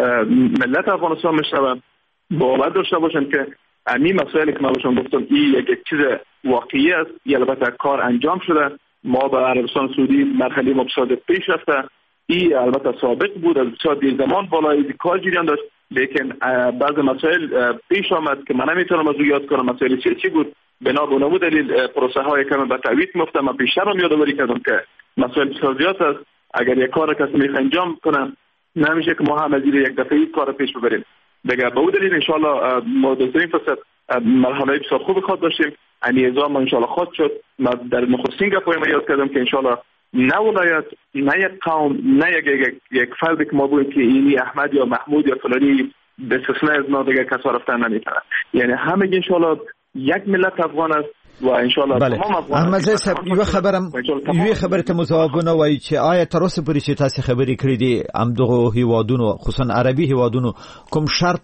ملت افغانستان میشنوم باور داشته باشن که امی مسائلی که من باشم گفتم این یک, یک چیز واقعی است. یه البته کار انجام شده. ما به عربستان سعودی مرحله مقصد پیش رفته. این البته سابق بود از بسیار دیر زمان بالای کار جریان داشت، لیکن بعض مسائل پیش آمد که من نمیتونم از او یاد کنم. مسائل چی بود بنا به اون دلیل پروسه های که من به تعویض میفتم. من بیشتر هم یادآوری کردم که مسائل بسیار زیاد است. اگر یک کار کسی میخواد انجام کنه نمیشه که ما هم از یک دفعه کار پیش ببریم. دیگه به اون دلیل ان شاء الله ما در این فرصت مرحله بسیار خوب خود داشتیم. این نظام ان شاء الله خود شد. ما در نخستین گپای ما یاد کردم که ان شاء الله نه ولایت نه یک قوم نه یک یک, یک فرد که ما بگیم که اینی احمد یا محمود یا فلانی به استثناء از ما دیگه کسا رفتن نمیتونه. یعنی همه ان شاء الله یک ملت افغان است و ان شاء الله بله. تمام افغان. احمد زی صاحب یو خبرم یو خبرت مزابونه وای چې آیا تر اوسه پورې چې تاسو خبرې کړې دي ام دغه هیوادونو خصوصا عربي هیوادونو کوم شرط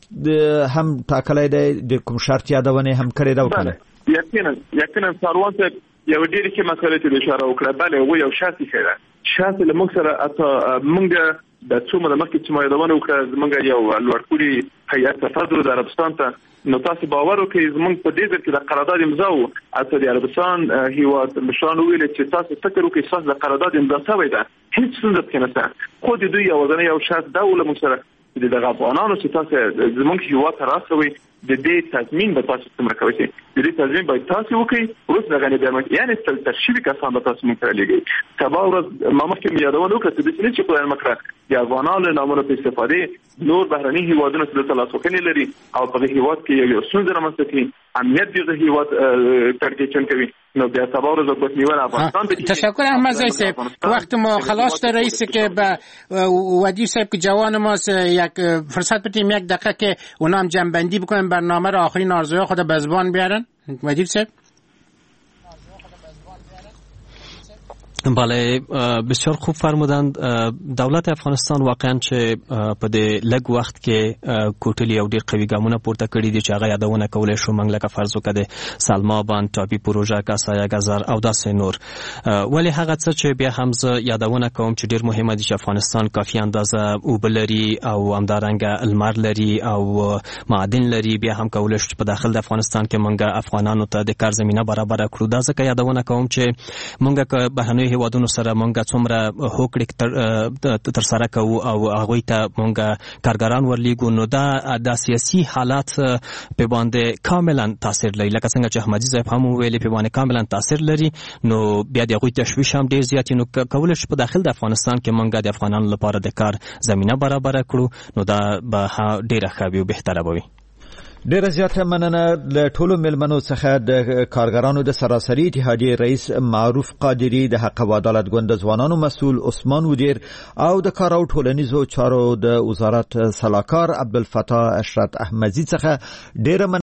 هم ټاکلای دی د کوم شرط یادونه هم کړی دا وکړه؟ یقینا یقینا ساروان ته یو ډیر کې مسئله ته اشاره وکړه. بله و یو شرط کړه. شرط له موږ سره اته موږ د څومره مخکې چې ما یادونه وکړه موږ یو لوړپوړي هیئت سفر درو د عربستان ته نو تاسو باور وکړئ زموږ په دې ځکه د قرارداد امضا او اته د عربستان هیواد مشران ویل چې تاسو فکر وکړئ تاسو د قرارداد امضا شوی ده هیڅ څه نه نشته. خو د دوی یو ځنه یو شرط دا ول موږ سره د افغانانو چې تاسو زموږ هیواد ته راځوي د دې تضمین به تاسو څومره کوي د دې تضمین به تاسو وکړئ اوس دغه نه به یعنی تشریح کسان به تاسو مونږ لګي سبا ورځ ما مخکې یادونه وکړه چې چې په مکر د افغانانو نامونو په استفاده نور بهرني هیوادونو سره تلاسوکني لري او په هیواد کې یو څنګه رامنځته کی امنیت د هیواد ترکیچن کوي نو بیا سبا ورځ په نیول افغانستان. تشکر احمد زی صاحب. وقت ما خلاص شد رئیس که به ودی صاحب که جوان ما یک فرصت بدیم یک دقیقه که اونا هم جنبندی بکنن برنامه را آخرین آرزوی خود به زبان بیارن. ودی صاحب. بله بسیار خوب فرمودند. دولت افغانستان واقعا چې په دې لږ وخت کې کوټلی او ډېر قوي ګامونه پورته کړي دي چې هغه یادونه کولای شو موږ لکه فرض وکړو سلما باند ټاپي پروژه کاسایا غزر او داسې نور. ولی هغه څه چې بیا هم زه یادونه کوم چې ډېر مهمه دي چې افغانستان کافي اندازه اوبه لري او همدارنګه لمر لري او معدن لري. بیا هم کولای شو په داخل د افغانستان کې موږ افغانانو ته د کار زمينه برابر کړو. دا ځکه یادونه کوم چې موږ که بهرنۍ هیوادونو سره مونږه څومره هوکړې تر, تر سره کوو او هغوی ته مونږه کارګران ورلیږو نو دا د سیاسي حالات په باندې کاملا تاثیر لري. لکه څنګه چې احمدي صاحب هم ویلي په باندې کاملا تاثیر لري نو بیا د هغوی تشویش هم ډېر زیات نو کولای شو په داخل د افغانستان کې مونږه د افغانانو لپاره د کار زمینه برابر کړو نو دا به ډېره ښه وي او بهتره به وي. ډیره زیاته مننه له ټولو ملمنو څخه د کارګرانو د سراسري اتحادیې رئیس معروف قادری د حق او عدالت ګوند ځوانانو مسؤل عثمان ودیر او د کار او ټولنیزو چارو د وزارت سلاکار عبدالفتاح اشرت احمدی څخه ډیره